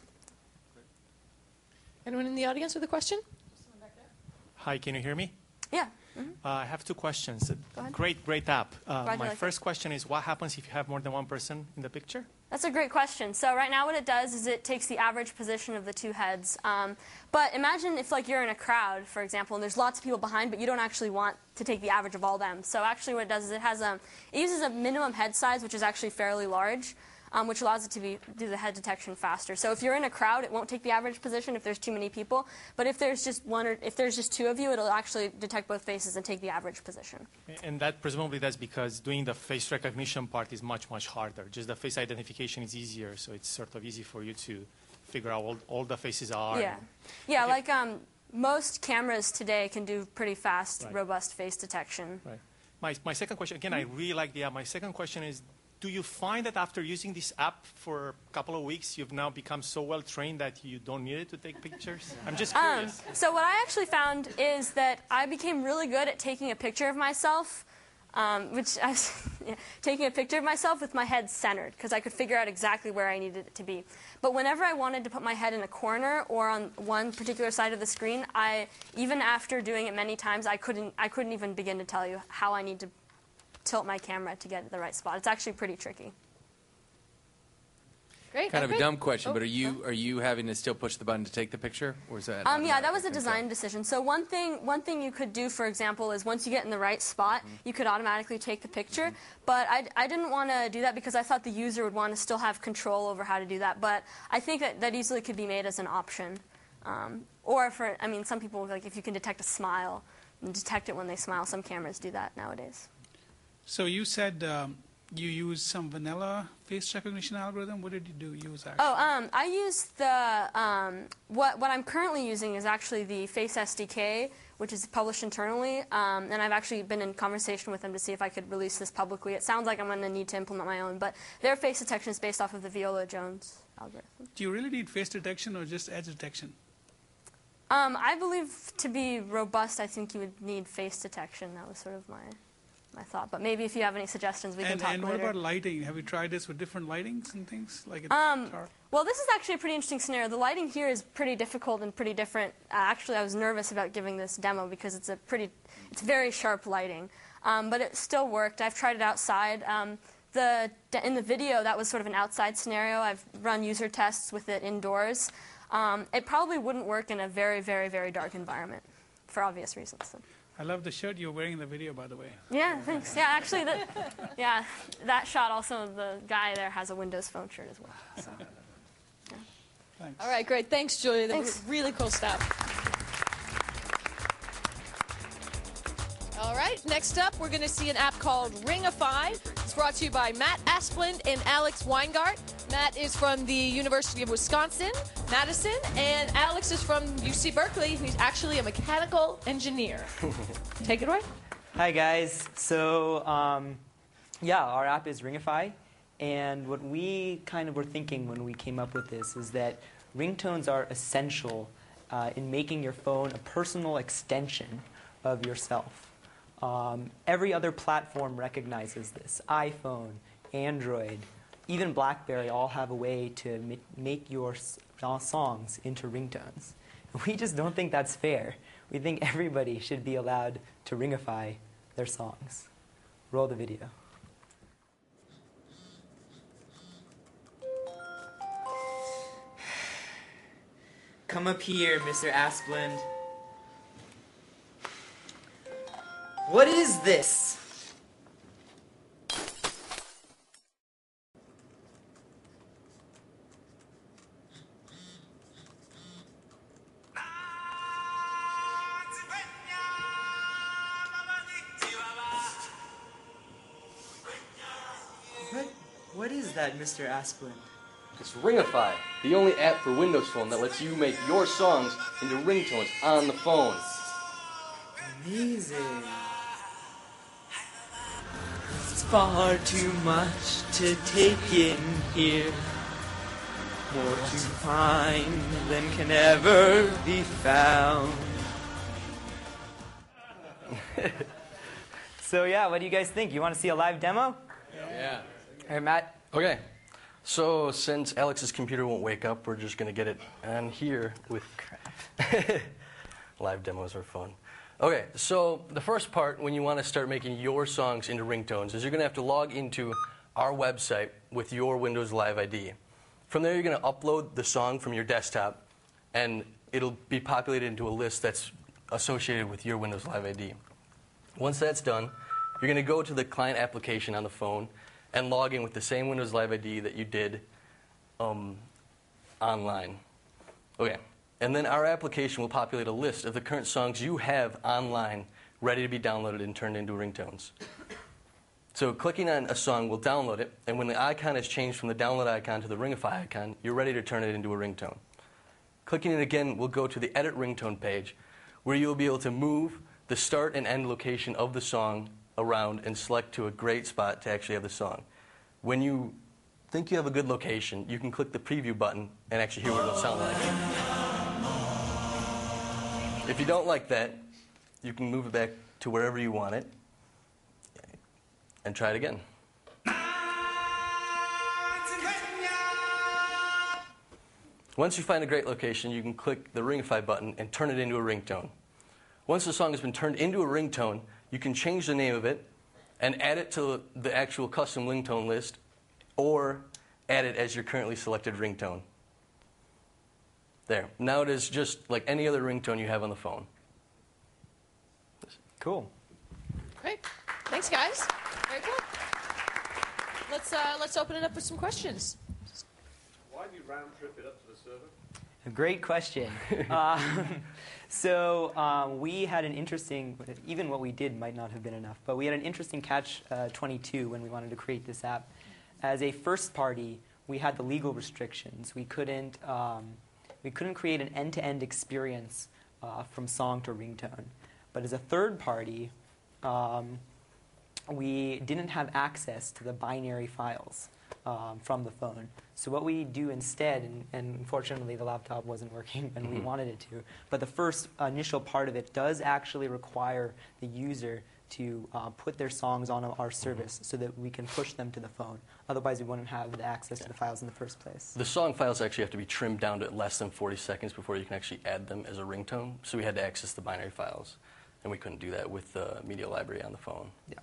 Anyone in the audience with a question? Hi, can you hear me? Yeah. I have two questions. Go ahead. Great app. My like first question is, what happens if you have more than one person in the picture? That's a great question. So right now what it does is it takes the average position of the two heads. But imagine if you're in a crowd, for example, and there's lots of people behind, but you don't actually want to take the average of all them. So actually what it does is it uses a minimum head size, which is actually fairly large, which allows it to do the head detection faster. So if you're in a crowd, it won't take the average position if there's too many people. But if there's just one, or if there's just two of you, it'll actually detect both faces and take the average position. And that presumably that's because doing the face recognition part is much harder. Just the face identification is easier, so it's sort of easy for you to figure out all the faces are. Yeah, yeah. Like most cameras today can do pretty fast, robust face detection. Right. My second question, again, I really like the app. My second question is, do you find that after using this app for a couple of weeks, you've now become so well trained that you don't need it to take pictures? I'm just curious. So what I actually found is that I became really good at taking a picture of myself, taking a picture of myself with my head centered, because I could figure out exactly where I needed it to be. But whenever I wanted to put my head in a corner or on one particular side of the screen, even after doing it many times, I couldn't even begin to tell you how I need to tilt my camera to get the right spot. It's actually pretty tricky. Great. Kind of a Okay. dumb question, Oh, but are you having to still push the button to take the picture, or is that? Yeah, that was a design decision. So one thing you could do, for example, is once you get in the right spot, you could automatically take the picture. But I didn't want to do that because I thought the user would want to still have control over how to do that. But I think that easily could be made as an option. Or for, I mean, some people, like if you can detect a smile and detect it when they smile, some cameras do that nowadays. So you said you use some vanilla face recognition algorithm. What did you use actually? Oh, I use the, what I'm currently using is actually the Face SDK, which is published internally, and I've actually been in conversation with them to see if I could release this publicly. It sounds like I'm going to need to implement my own, but their face detection is based off of the Viola-Jones algorithm. Do you really need face detection or just edge detection? I believe to be robust, I think you would need face detection. That was sort of my thought. But maybe if you have any suggestions, we can talk later. And what about lighting? Have you tried this with different lightings and things? Like it's dark? Well, this is actually a pretty interesting scenario. The lighting here is pretty difficult and pretty different. Actually, I was nervous about giving this demo because it's very sharp lighting. But it still worked. I've tried it outside. In the video, that was sort of an outside scenario. I've run user tests with it indoors. It probably wouldn't work in a very, very, very dark environment for obvious reasons. I love the shirt you're wearing in the video, by the way. Yeah, thanks. Yeah, actually, that shot also, the guy there has a Windows Phone shirt as well. So, yeah. Thanks. All right, great. Thanks, Julia. That was Thanks. really cool stuff. All right, next up, we're going to see an app called Ringify. It's brought to you by Matt Asplund and Alex Weingart. Matt is from the University of Wisconsin-Madison, and Alex is from UC Berkeley. He's actually a mechanical engineer. Take it away. Hi, guys. So, our app is Ringify, and what we kind of were thinking when we came up with this is that ringtones are essential in making your phone a personal extension of yourself. Every other platform recognizes this. iPhone, Android, even BlackBerry all have a way to make your songs into ringtones. We just don't think that's fair. We think everybody should be allowed to ringify their songs. Roll the video. Come up here, Mr. Asplund. What is this? What is that, Mr. Asplund? It's Ringify, the only app for Windows Phone that lets you make your songs into ringtones on the phone. Amazing. It's far too much to take in here. More to find than can ever be found. So yeah, what do you guys think? You want to see a live demo? Yeah. Hey, Matt. Okay. So since Alex's computer won't wake up, we're just going to get it on here with live demos are fun. Okay, so the first part when you want to start making your songs into ringtones is you're going to have to log into our website with your Windows Live ID. From there, you're going to upload the song from your desktop, and it'll be populated into a list that's associated with your Windows Live ID. Once that's done, you're going to go to the client application on the phone and log in with the same Windows Live ID that you did online. Okay. And then our application will populate a list of the current songs you have online ready to be downloaded and turned into ringtones. So clicking on a song will download it, and when the icon is changed from the download icon to the Ringify icon, you're ready to turn it into a ringtone. Clicking it again will go to the Edit Ringtone page, where you'll be able to move the start and end location of the song around and select to a great spot to actually have the song. When you think you have a good location, you can click the preview button and actually hear what it'll sound like. If you don't like that, you can move it back to wherever you want it and try it again. Once you find a great location, you can click the Ringify button and turn it into a ringtone. Once the song has been turned into a ringtone, you can change the name of it and add it to the actual custom ringtone list, or add it as your currently selected ringtone. There. Now it is just like any other ringtone you have on the phone. Cool. Great. Thanks, guys. Very cool. Let's open it up with some questions. Why do you round trip it up to the server? Great question. We had an interesting, even what we did might not have been enough, but we had an interesting catch-22 when we wanted to create this app. As a first party, we had the legal restrictions. We couldn't create an end-to-end experience from song to ringtone. But as a third party, we didn't have access to the binary files from the phone. So what we do instead, and unfortunately the laptop wasn't working when we wanted it to, but the first initial part of it does actually require the user to put their songs on our service so that we can push them to the phone. Otherwise, we wouldn't have the access to the files in the first place. The song files actually have to be trimmed down to less than 40 seconds before you can actually add them as a ringtone. So we had to access the binary files, and we couldn't do that with the media library on the phone. Yeah.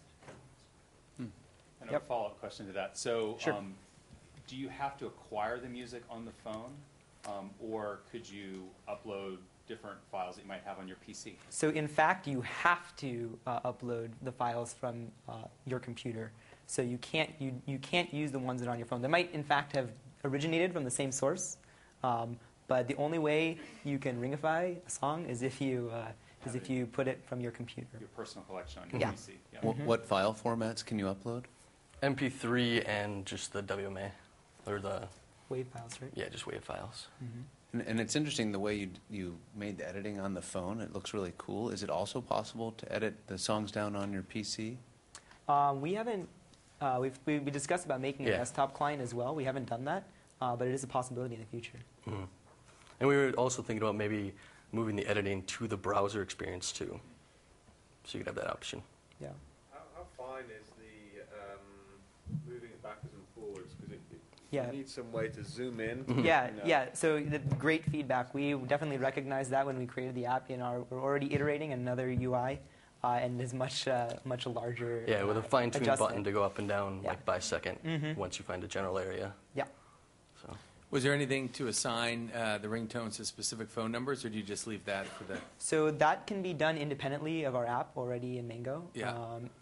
And a follow-up question to that. So, Sure. Do you have to acquire the music on the phone, or could you upload different files that you might have on your PC? So in fact, you have to upload the files from your computer. So you can't use the ones that are on your phone. They might in fact have originated from the same source, but the only way you can ringify a song is if you put it from your computer. Your personal collection on your Yeah. PC. Yeah. What file formats can you upload? MP3 and just the WMA, or the WAV files, right? Yeah, just WAV files. And it's interesting the way you made the editing on the phone. It looks really cool. Is it also possible to edit the songs down on your PC? We haven't. We discussed about making a desktop client as well. We haven't done that, but it is a possibility in the future. And we were also thinking about maybe moving the editing to the browser experience too, so you could have that option. Yeah. How fine is the moving it backwards and forwards? Because Yeah. you need some way to zoom in. Yeah, you know. yeah. So the great feedback. We definitely recognized that when we created the app. We're already iterating another UI, and there's much larger. Yeah, with a fine-tuned adjustment. button to go up and down like by second Mhm. once you find a general area. Yeah. So. Was there anything to assign the ringtones to specific phone numbers, or do you just leave that for the? So that can be done independently of our app already in Mango. Yeah.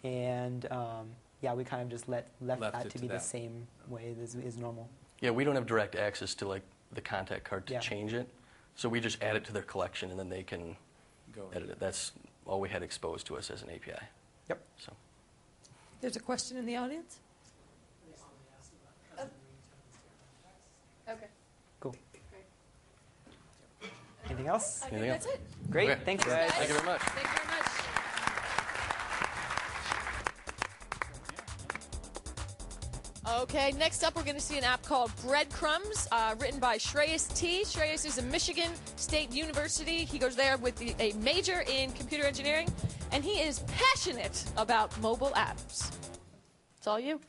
We kind of just left that it to to be the that. same way as normal. Yeah, we don't have direct access to like the contact card to Yeah. change it, so we just add it to their collection and then they can Go edit it. That's all we had exposed to us as an API. Yep. So. There's a question in the audience. Okay. Cool. Anything else? I think that's it. Great. Okay. Thanks, guys. Thank you very much. Thank you very much. Okay, next up we're going to see an app called Breadcrumbs, written by Shreyas T. Shreyas is a Michigan State University. He goes there with a major in computer engineering, and he is passionate about mobile apps. It's all you.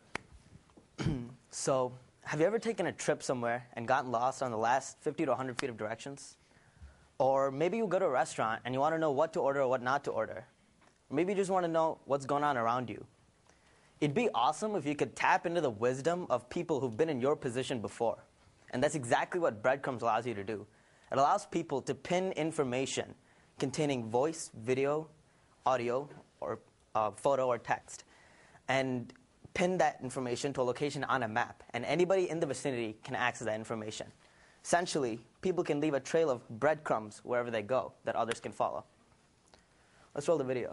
So, have you ever taken a trip somewhere and gotten lost on the last 50 to 100 feet of directions? Or maybe you go to a restaurant and you want to know what to order or what not to order. Or maybe you just want to know what's going on around you. It'd be awesome if you could tap into the wisdom of people who've been in your position before. And that's exactly what Breadcrumbs allows you to do. It allows people to pin information containing voice, video, audio, or photo or text, and pin that information to a location on a map. And anybody in the vicinity can access that information. Essentially, people can leave a trail of breadcrumbs wherever they go that others can follow. Let's roll the video.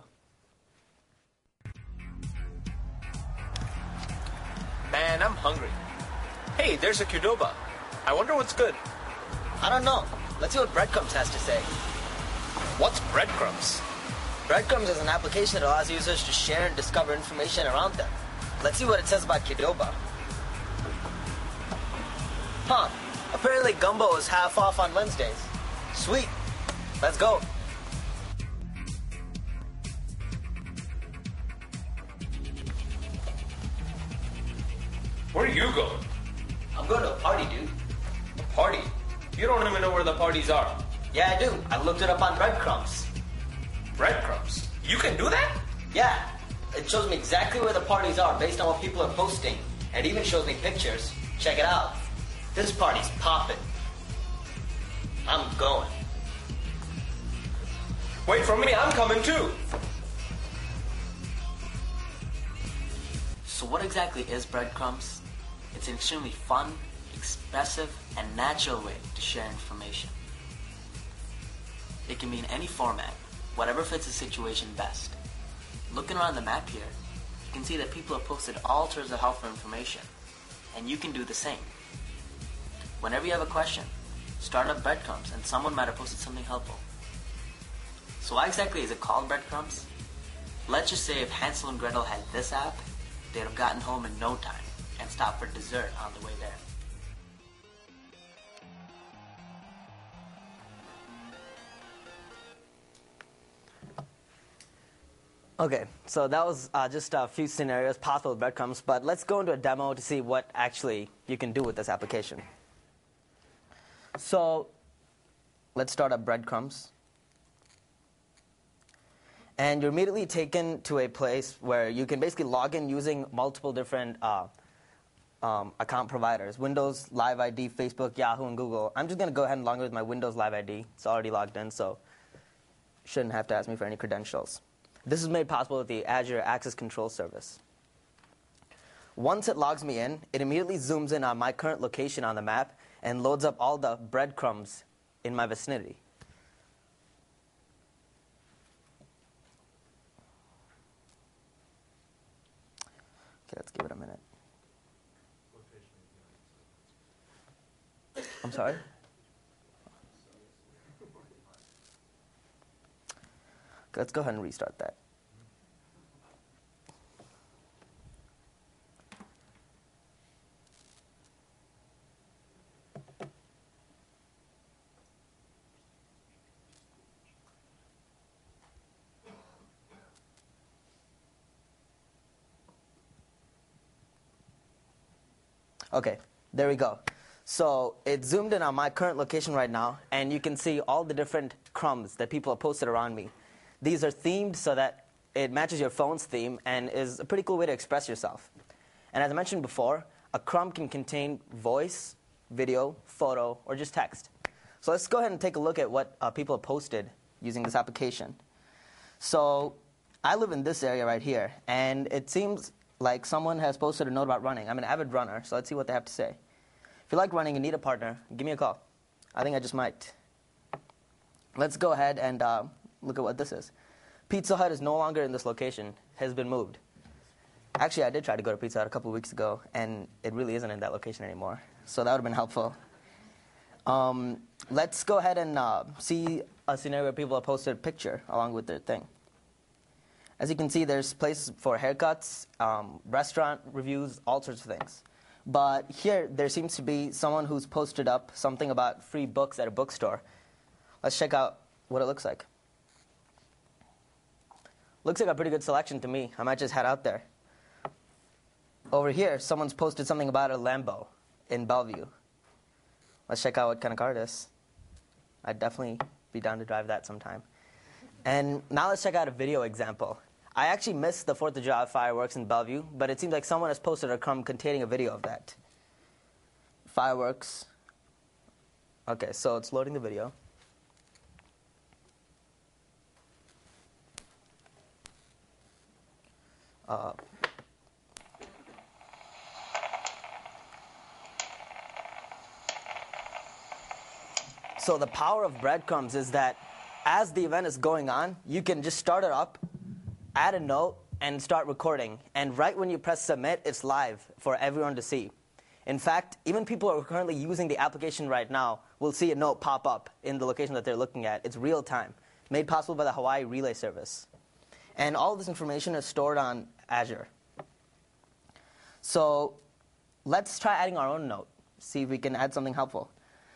Man, I'm hungry. Hey, there's a Qdoba. I wonder what's good. I don't know. Let's see what Breadcrumbs has to say. What's Breadcrumbs? Breadcrumbs is an application that allows users to share and discover information around them. Let's see what it says about Qdoba. Huh. Apparently gumbo is half off on Wednesdays. Sweet. Let's go. Where are you going? I'm going to a party, dude. A party? You don't even know where the parties are. Yeah, I do. I looked it up on Breadcrumbs. Breadcrumbs? You can do that? Yeah. It shows me exactly where the parties are based on what people are posting. And it even shows me pictures. Check it out. This party's poppin'. I'm going. Wait for me, I'm coming too. So what exactly is breadcrumbs? It's an extremely fun, expressive, and natural way to share information. It can be in any format, whatever fits the situation best. Looking around the map here, you can see that people have posted all sorts of helpful information, and you can do the same. Whenever you have a question, start up breadcrumbs and someone might have posted something helpful. So why exactly is it called breadcrumbs? Let's just say if Hansel and Gretel had this app, they'd have gotten home in no time and stopped for dessert on the way there. Okay, so that was just a few scenarios possible with breadcrumbs, but let's go into a demo to see what actually you can do with this application. So let's start up breadcrumbs. And you're immediately taken to a place where you can basically log in using multiple different account providers. Windows, Live ID, Facebook, Yahoo, and Google. I'm just going to go ahead and log in with my Windows Live ID. It's already logged in, so shouldn't have to ask me for any credentials. This is made possible with the Azure Access Control Service. Once it logs me in, it immediately zooms in on my current location on the map and loads up all the breadcrumbs in my vicinity. Okay, let's give it a minute. I'm sorry? Okay, let's go ahead and restart that. Okay, there we go. So it zoomed in on my current location right now, and you can see all the different crumbs that people have posted around me. These are themed so that it matches your phone's theme and is a pretty cool way to express yourself. And as I mentioned before, a crumb can contain voice, video, photo, or just text. So let's go ahead and take a look at what people have posted using this application. So I live in this area right here, and it seems like someone has posted a note about running. I'm an avid runner, so let's see what they have to say. If you like running and need a partner, give me a call. I think I just might. Let's go ahead and look at what this is. Pizza Hut is no longer in this location, has been moved. Actually, I did try to go to Pizza Hut a couple of weeks ago, and it really isn't in that location anymore. So that would have been helpful. Let's go ahead and see a scenario where people have posted a picture along with their thing. As you can see, there's places for haircuts, restaurant reviews, all sorts of things. But here, there seems to be someone who's posted up something about free books at a bookstore. Let's check out what it looks like. Looks like a pretty good selection to me. I might just head out there. Over here, someone's posted something about a Lambo in Bellevue. Let's check out what kind of car it is. I'd definitely be down to drive that sometime. And now let's check out a video example. I actually missed the 4th of July fireworks in Bellevue, but it seems like someone has posted a crumb containing a video of that. Fireworks. Okay, so it's loading the video. So the power of breadcrumbs is that as the event is going on, you can just start it up, add a note, and start recording. And right when you press submit, it's live for everyone to see. In fact, even people who are currently using the application right now will see a note pop up in the location that they're looking at. It's real time, made possible by the Hawaii Relay Service. And all of this information is stored on Azure. So let's try adding our own note, see if we can add something helpful.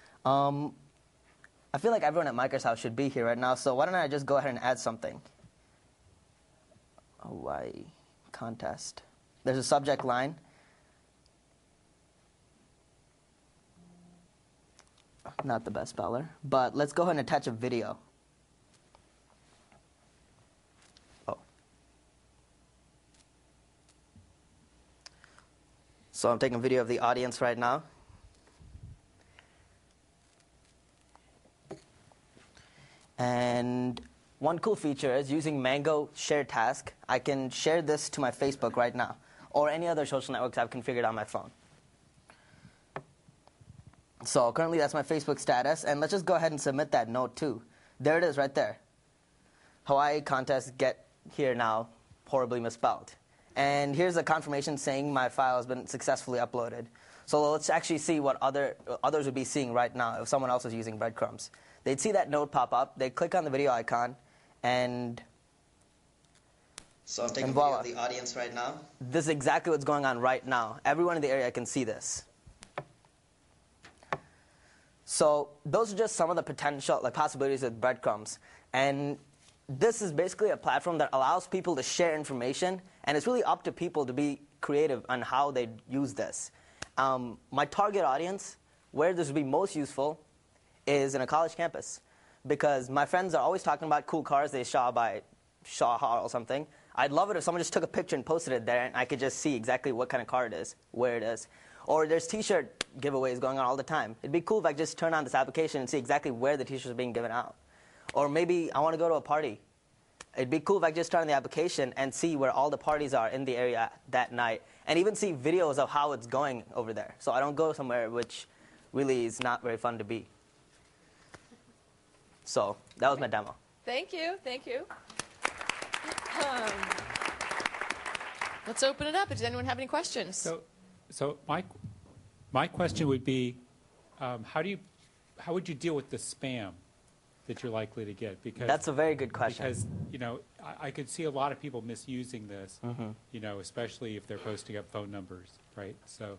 I feel like everyone at Microsoft should be here right now, so why don't I just go ahead and add something? Hawaii contest. There's a subject line. Not the best speller, but let's go ahead and attach a video. So I'm taking a video of the audience right now. And one cool feature is using Mango Share Task. I can share this to my Facebook right now, or any other social networks I've configured on my phone. So currently that's my Facebook status, and let's just go ahead and submit that note too. There it is right there. Hawaii contest get here now, horribly misspelled. And here's a confirmation saying my file has been successfully uploaded. So let's actually see what others would be seeing right now if someone else was using breadcrumbs. They'd see that note pop up, they'd click on the video icon, and so I'm taking a video of the audience right now. This is exactly what's going on right now. Everyone in the area can see this. So those are just some of the potential possibilities with breadcrumbs. And this is basically a platform that allows people to share information, and it's really up to people to be creative on how they use this. My target audience, where this would be most useful, is in a college campus, because my friends are always talking about cool cars they saw by Shaw Hall or something. I'd love it if someone just took a picture and posted it there, and I could just see exactly what kind of car it is, where it is. Or there's T-shirt giveaways going on all the time. It'd be cool if I could just turn on this application and see exactly where the T-shirts are being given out. Or maybe I want to go to a party. It'd be cool if I could just turn on the application and see where all the parties are in the area that night, and even see videos of how it's going over there. So I don't go somewhere which really is not very fun to be. So that was my demo. Thank you. Thank you. Let's open it up. Does anyone have any questions? So my question would be, how would you deal with the spam that you're likely to get? Because that's a very good question. Because I could see a lot of people misusing this, especially if they're posting up phone numbers, right? So.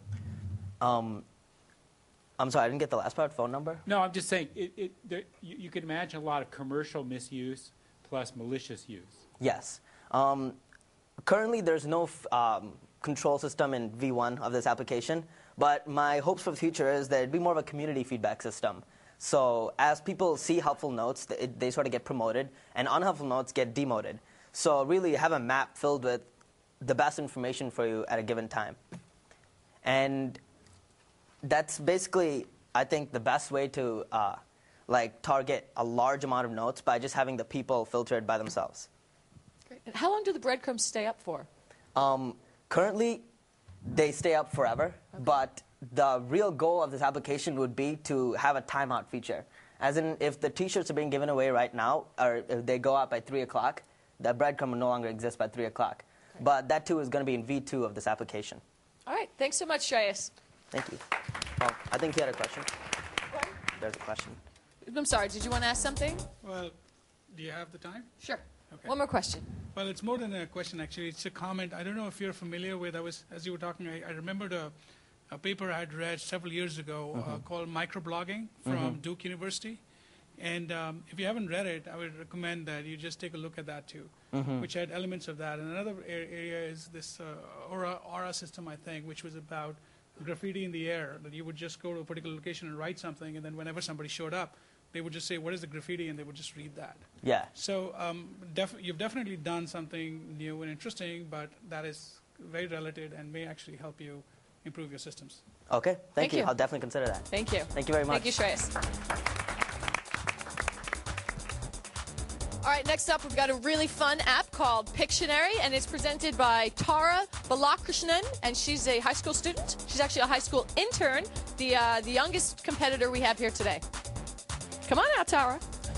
I'm sorry, I didn't get the last part. Phone number? No, I'm just saying you can imagine a lot of commercial misuse plus malicious use. Yes. Currently, there's no control system in V1 of this application, but my hopes for the future is that it'd be more of a community feedback system. So as people see helpful notes, they sort of get promoted, and unhelpful notes get demoted. So really have a map filled with the best information for you at a given time. And that's basically, I think, the best way to target a large amount of notes by just having the people filtered by themselves. Great. And how long do the breadcrumbs stay up for? Currently, they stay up forever, but the real goal of this application would be to have a timeout feature. As in, if the T-shirts are being given away right now, or if they go out by 3 o'clock, the breadcrumb will no longer exist by 3 o'clock. Right. But that, too, is going to be in V2 of this application. All right. Thanks so much, Shreyas. Thank you. Well, I think he had a question. There's a question. I'm sorry. Did you want to ask something? Well, do you have the time? Sure. Okay. One more question. Well, it's more than a question, actually. It's a comment. I don't know if you're familiar with, as you were talking, I remembered a paper I had read several years ago called Microblogging from Duke University. And if you haven't read it, I would recommend that you just take a look at that too, which had elements of that. And another area is this Aura system, I think, which was about graffiti in the air, that you would just go to a particular location and write something, and then whenever somebody showed up, they would just say, what is the graffiti, and they would just read that. Yeah. So you've definitely done something new and interesting, but that is very relative and may actually help you improve your systems. Okay, thank you. I'll definitely consider that. Thank you. Thank you very much. Thank you, Shreyas. All right, next up, we've got a really fun app called Pictionary, and it's presented by Tara Balakrishnan, and she's a high school student. She's actually a high school intern, the youngest competitor we have here today. Come on out, Tara.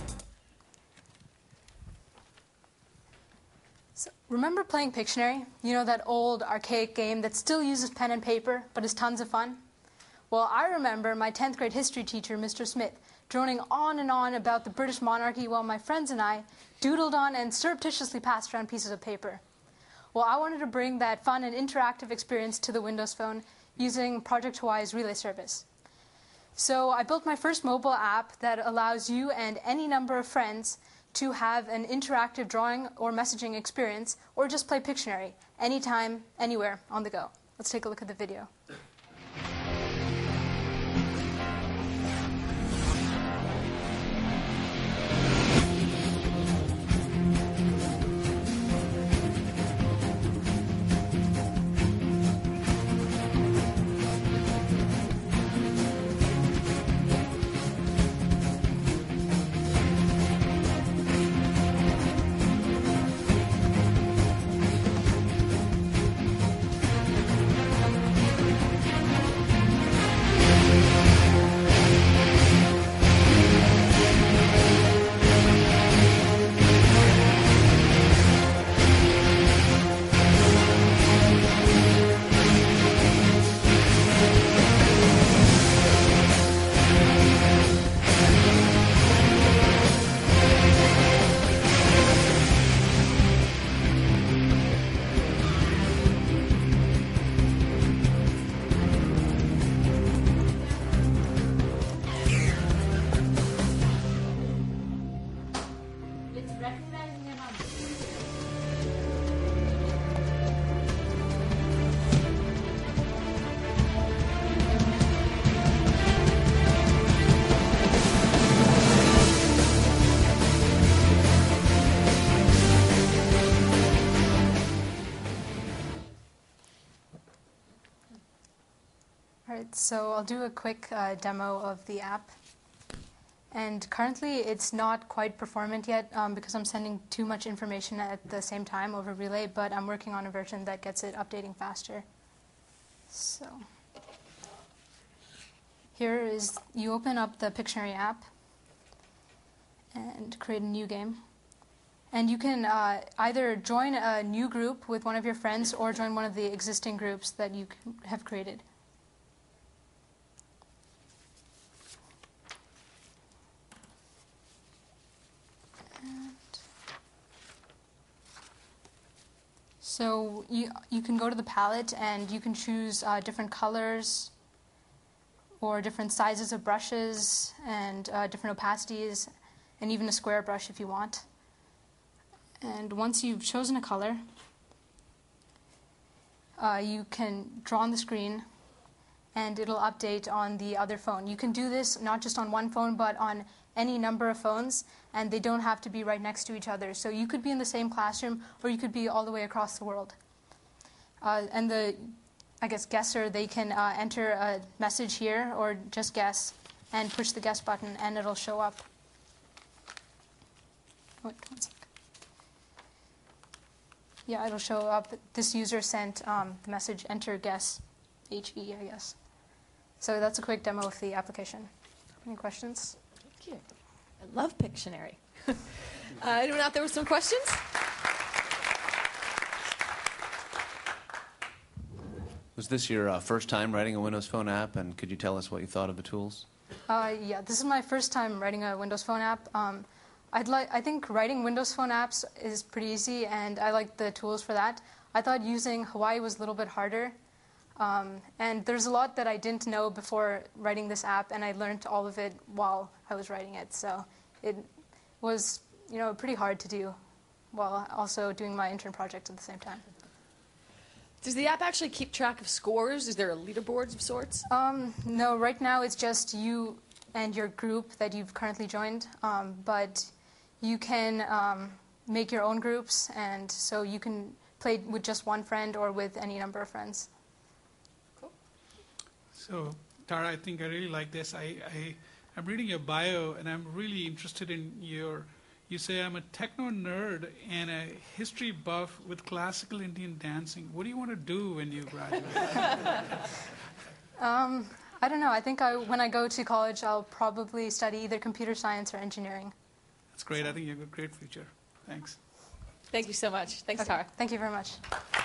So, remember playing Pictionary? You know, that old archaic game that still uses pen and paper, but is tons of fun? Well, I remember my 10th grade history teacher, Mr. Smith, droning on and on about the British monarchy while my friends and I doodled on and surreptitiously passed around pieces of paper. Well, I wanted to bring that fun and interactive experience to the Windows Phone using Project Hawaii's Relay service. So I built my first mobile app that allows you and any number of friends to have an interactive drawing or messaging experience, or just play Pictionary anytime, anywhere, on the go. Let's take a look at the video. So I'll do a quick demo of the app. And currently, it's not quite performant yet because I'm sending too much information at the same time over Relay, but I'm working on a version that gets it updating faster. So here is, you open up the Pictionary app and create a new game. And you can either join a new group with one of your friends or join one of the existing groups that you have created. So you can go to the palette and you can choose different colors or different sizes of brushes and different opacities and even a square brush if you want. And once you've chosen a color, you can draw on the screen and it'll update on the other phone. You can do this not just on one phone but on any number of phones, and they don't have to be right next to each other. So you could be in the same classroom, or you could be all the way across the world. And the, I guess, guesser, they can enter a message here, or just guess, and push the guess button, and it'll show up. Wait, 1 sec. Yeah, it'll show up. This user sent the message, enter guess, HE, I guess. So that's a quick demo of the application. Any questions? Thank you. I love Pictionary. Anyone out there with some questions? Was this your first time writing a Windows Phone app, and could you tell us what you thought of the tools? Yeah, this is my first time writing a Windows Phone app. I think writing Windows Phone apps is pretty easy, and I like the tools for that. I thought using Hawaii was a little bit harder. And there's a lot that I didn't know before writing this app, and I learned all of it while I was writing it. So it was, pretty hard to do while also doing my intern project at the same time. Does the app actually keep track of scores? Is there a leaderboard of sorts? No, right now it's just you and your group that you've currently joined. But you can make your own groups, and so you can play with just one friend or with any number of friends. So, Tara, I think I really like this. I'm reading your bio, and I'm really interested in you say I'm a techno nerd and a history buff with classical Indian dancing. What do you want to do when you graduate? I don't know. I think when I go to college, I'll probably study either computer science or engineering. That's great. I think you have a great future. Thanks. Thank you so much. Thanks, Okay. Tara. Thank you very much.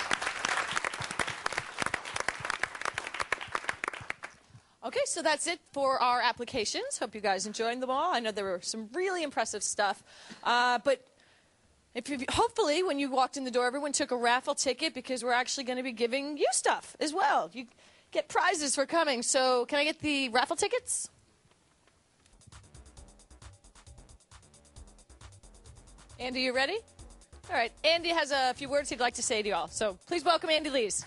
Okay, so that's it for our applications. Hope you guys enjoyed them all. I know there were some really impressive stuff. But hopefully, when you walked in the door, everyone took a raffle ticket because we're actually going to be giving you stuff as well. You get prizes for coming. So can I get the raffle tickets? Andy, you ready? All right. Andy has a few words he'd like to say to you all. So please welcome Andy Lees.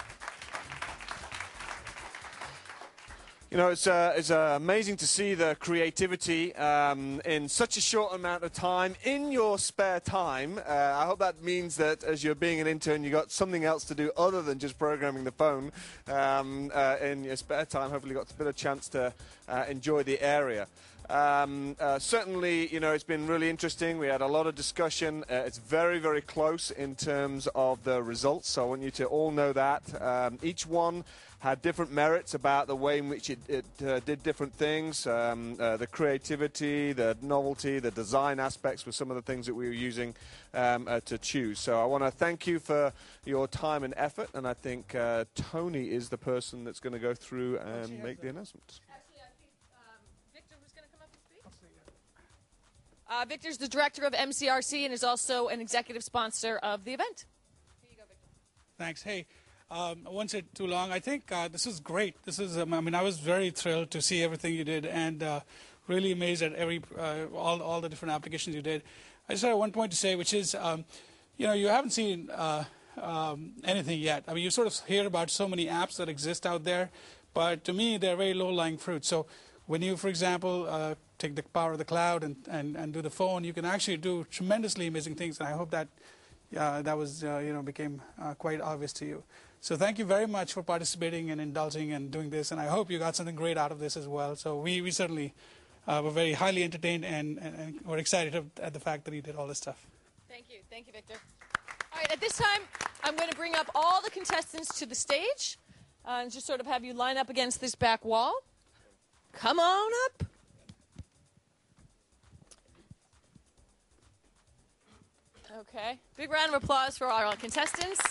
It's amazing to see the creativity in such a short amount of time in your spare time. I hope that means that as you're being an intern, you got something else to do other than just programming the phone in your spare time. Hopefully, you got a bit of chance to enjoy the area. Certainly, it's been really interesting. We had a lot of discussion. It's very, very close in terms of the results, so I want you to all know that. Each one had different merits about the way in which it did different things. The creativity, the novelty, the design aspects were some of the things that we were using to choose. So I want to thank you for your time and effort, and I think Tony is the person that's going to go through and make the announcements. Victor's the director of MCRC and is also an executive sponsor of the event. Here you go, Victor. Thanks. Hey, I won't say too long. I think this is great. This is, I was very thrilled to see everything you did and really amazed at all the different applications you did. I just had one point to say, which is, you haven't seen anything yet. You sort of hear about so many apps that exist out there, but to me, they're very low-lying fruit. So when you, for example, take the power of the cloud and do the phone, you can actually do tremendously amazing things. And I hope that that was became quite obvious to you. So thank you very much for participating and indulging and doing this, and I hope you got something great out of this as well. So we certainly were very highly entertained, and we're excited at the fact that he did all this stuff. Thank you, Victor. All right, at this time, I'm going to bring up all the contestants to the stage, and just sort of have you line up against this back wall. Come on up. Okay, big round of applause for our contestants.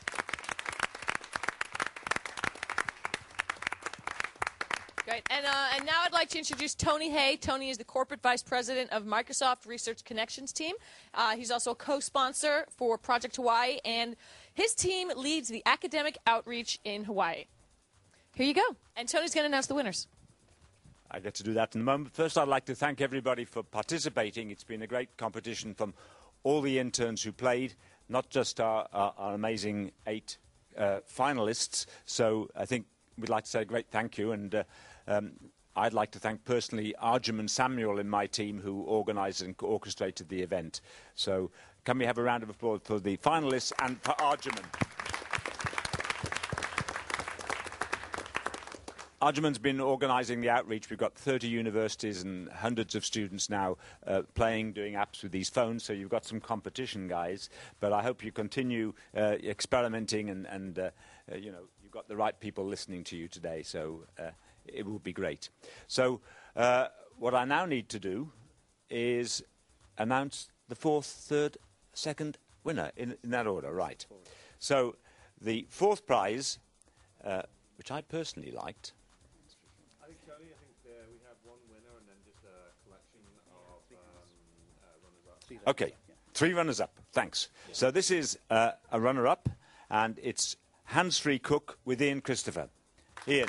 Great, and now I'd like to introduce Tony Hay. Tony is the Corporate Vice President of Microsoft Research Connections team. He's also a co-sponsor for Project Hawaii, and his team leads the academic outreach in Hawaii. Here you go, and Tony's going to announce the winners. I get to do that in a moment. First, I'd like to thank everybody for participating. It's been a great competition from all the interns who played, not just our amazing 8 finalists. So I think we'd like to say a great thank you. And I'd like to thank personally Arjun Samuel in my team who organised and orchestrated the event. So can we have a round of applause for the finalists and for Arjun? Arjuman's been organising the outreach. We've got 30 universities and hundreds of students now doing apps with these phones, so you've got some competition, guys. But I hope you continue experimenting and you know, you've got the right people listening to you today, so it will be great. So what I now need to do is announce the 4th, 3rd, 2nd winner, in that order, right. So the 4th prize, which I personally liked, okay, 3 runners-up, thanks. So this is a runner-up, and it's Hands-Free Cook with Ian Christopher. Ian.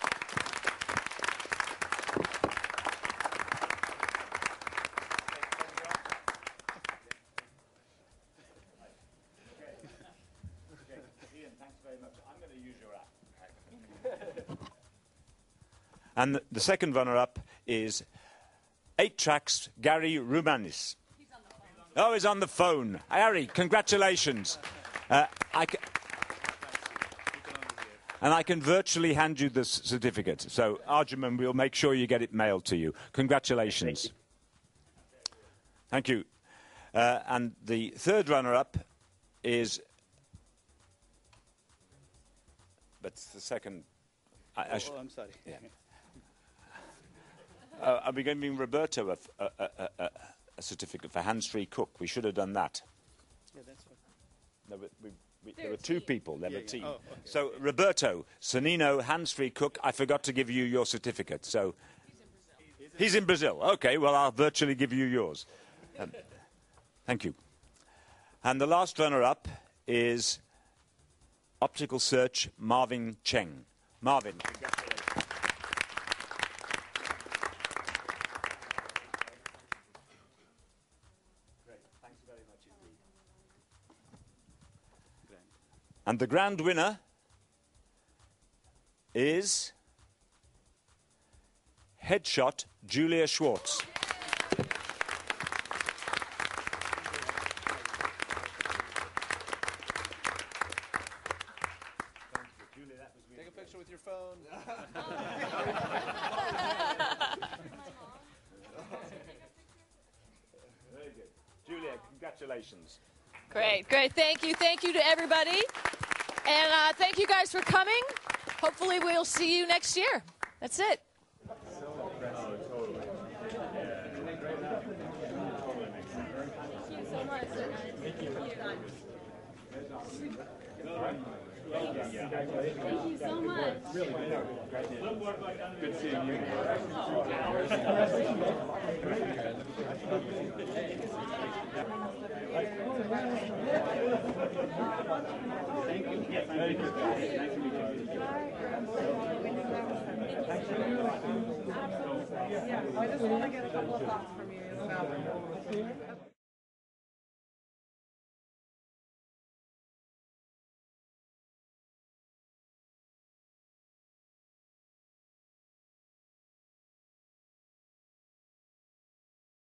Ian, thanks very much. I'm going to use your app. And the second runner-up is 8 Tracks, Gary Rumanis. Oh, he's on the phone. Harry, congratulations. And I can virtually hand you the certificate. So, Arjun, we'll make sure you get it mailed to you. Congratulations. Thank you. And the 3rd runner-up is... But the second... I'm sorry. Yeah. Are we giving Roberto a certificate for Hands-Free Cook? We should have done that. Yeah, that's fine. No, but there were 2 people. There were a team. Oh, okay. So, Roberto, Sonino, Hands-Free Cook, I forgot to give you your certificate. So, he's in Brazil. Okay, well, I'll virtually give you yours. Thank you. And the last runner-up is Optical Search, Marvin Cheng. Marvin, congratulations. And the grand winner is Headshot Julia Schwartz. Take a picture with your phone. Very good. Julia, congratulations. Great. Thank you to everybody. And thank you guys for coming. Hopefully we'll see you next year. That's it. Thank you so much. Good seeing you. Thank you. Yes, very good. Nice to meet you. Yeah, I just want to get a couple of thoughts from you about